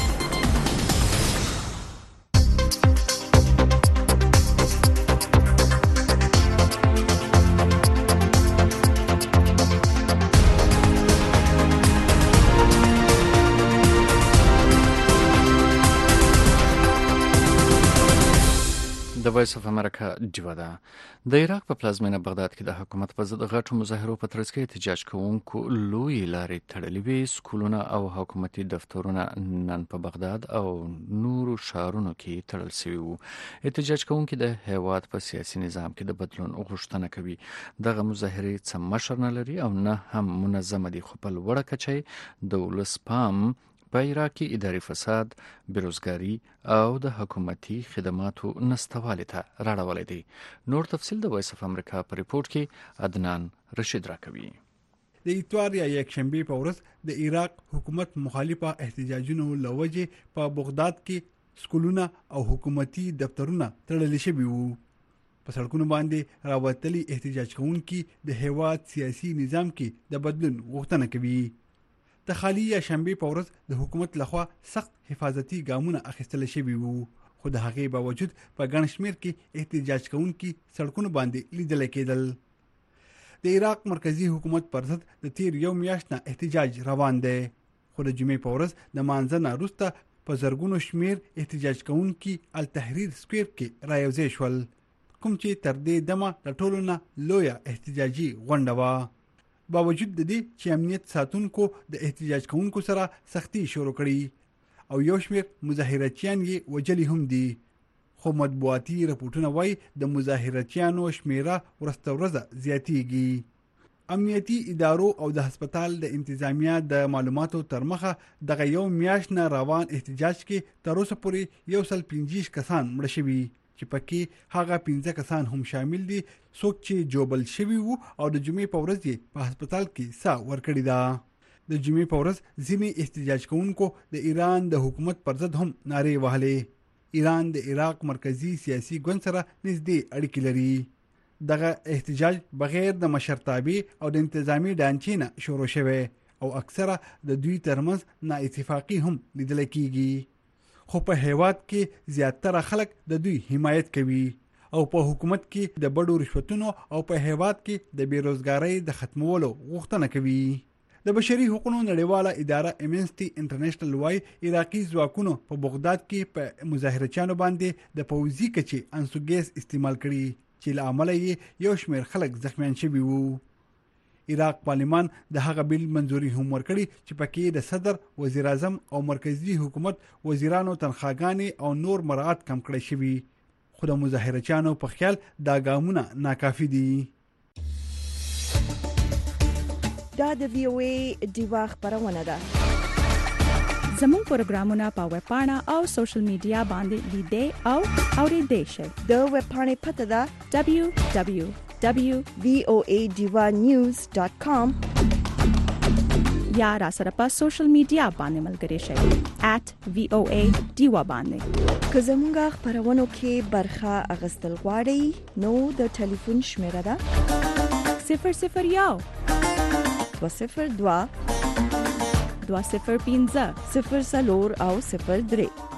Speaker 3: د وایس اف امریکا دیوا ده. د عراق په پلازمینه بغداد کې د حکومت په ضد غټو مظاهرو په ترڅ کې احتجاج کوونکو لوی لارې تړلې وې. سکولونه او حکومتي دفترونه نن په بغداد او نورو شهرونو کې تړل شوي وو. احتجاج کوونکي د هیواد په سیاسي نظام کې د بدلون غوښتنه کوي. دغه مظاهرې څه مشر نه لري او نه هم منظمه دي، خو په لوړه کچه د ولس پام په عراق کې اداري فساد، بیروزګاري او د حکومتي خدماتو نشتوالي ته راړولې دي. نور تفصیل د وایس اف امریکا په ریپورت کې عدنان رشید راکوي.
Speaker 15: د اتوار یا یکشنبه په ورځ د عراق حکومت مخالفه احتجاجونو لوجه په بغداد کې سکولونه او حکومتي دفترونه تړل شوي وو. په سړکونو باندې راوتلي احتجاج کوونکي د هیواد سیاسي نظام کې د بدلون غوښتنه کوي. د خالی یا شنبه په ورځ د حکومت لخوا سخت حفاظتي ګامونه اخیستل شوي وو، خو د هغې باوجود په ګڼ شمېر کې احتجاج کوونکي سړکونو باندې لیدل کېدل. د عراق مرکزی حکومت پر ضد د تیر یو میاشت نه احتجاج روان دی، خو د جمعې په ورځ د مانځه نه وروسته په زرګونو شمېر احتجاج کوونکي التحریر سکویر کې رايوځای شول، کوم چې تر دې دمه د ټولو نه لویه احتجاجي غونډه وه. باوجود د دې چې امنیت ساتونکو د احتجاج کوونکو سره سختي شروع کړي او یو شمېر مظاهرچیان یې وجلي هم دي، خو مطبوعاتي راپورټونه وایي د مظاهرچیانو شمیره ورځ ورځ زیاتیږي. امنیتي ادارو او د هسپتال د انتظامیه د معلوماتو تر مخه دغه یو میاشت نه روان احتجاج کې تر اوسه پورې 125 کسان مړه شوي، چې پکې هغه 15 کسان هم شامل دي څوک چې جوبل شوي وو او د جمعې په ورځ په هسپتال کې ساه ورکړې ده. د جمعې په ورځ ځینې احتجاج کوونکو د ایران د حکومت پر ضد هم نارې وهلې. ایران د عراق مرکزی سیاسي ګوند سره نږدې اړیکې لري. دغه احتجاج بغیر د مشرتابه او د انتظامی ډانچې نه شروع شوی او اکثره د دوی ترمنځ نااتفاقی هم لیدل کیږي، خو په هیواد کې زیاتره خلک د دوی حمایت کوي او په حکومت کې د بډو رشوتونو او په هیواد کې د بیروزګارۍ د ختمولو غوښتنه کوي. د بشري حقوقو نړیواله اداره امنسټي انټرنیشنل وايي عراقي ځواکونو په بغداد کې په مظاهرچیانو باندې د پوځي کچې انسوګیس استعمال کړي چې له امله یې یو شمېر خلک زخمیان شوي وو. عراق پارلمان د هغه بیل منځوري هم ورکړي چې پکې د صدر، وزیر اعظم او مرکزی حکومت وزیرانو تنخواګانې او نور مراعات کم کړی شوي، خو د مظاهرچیانو په خیال دا ګامونه ناکافي دي.
Speaker 1: دا د VOA ډیوا خبرونه ده.
Speaker 14: زموږ پروګرامونه په ویب پاڼه او سوشل میډیا باندې لیدئ او اوریدئ شئ.
Speaker 1: د ویب پاڼې پته ده www.voadivanews.com
Speaker 14: یا را سره په سوشل میډیا باندې ملګري شئ @VOA ډیوا باندې.
Speaker 1: که زموږ خبرونو کې برخه اغستل غواړئ نو د ټلیفون شمیره ده
Speaker 14: 001
Speaker 1: 202
Speaker 14: 205
Speaker 1: 0 او 03.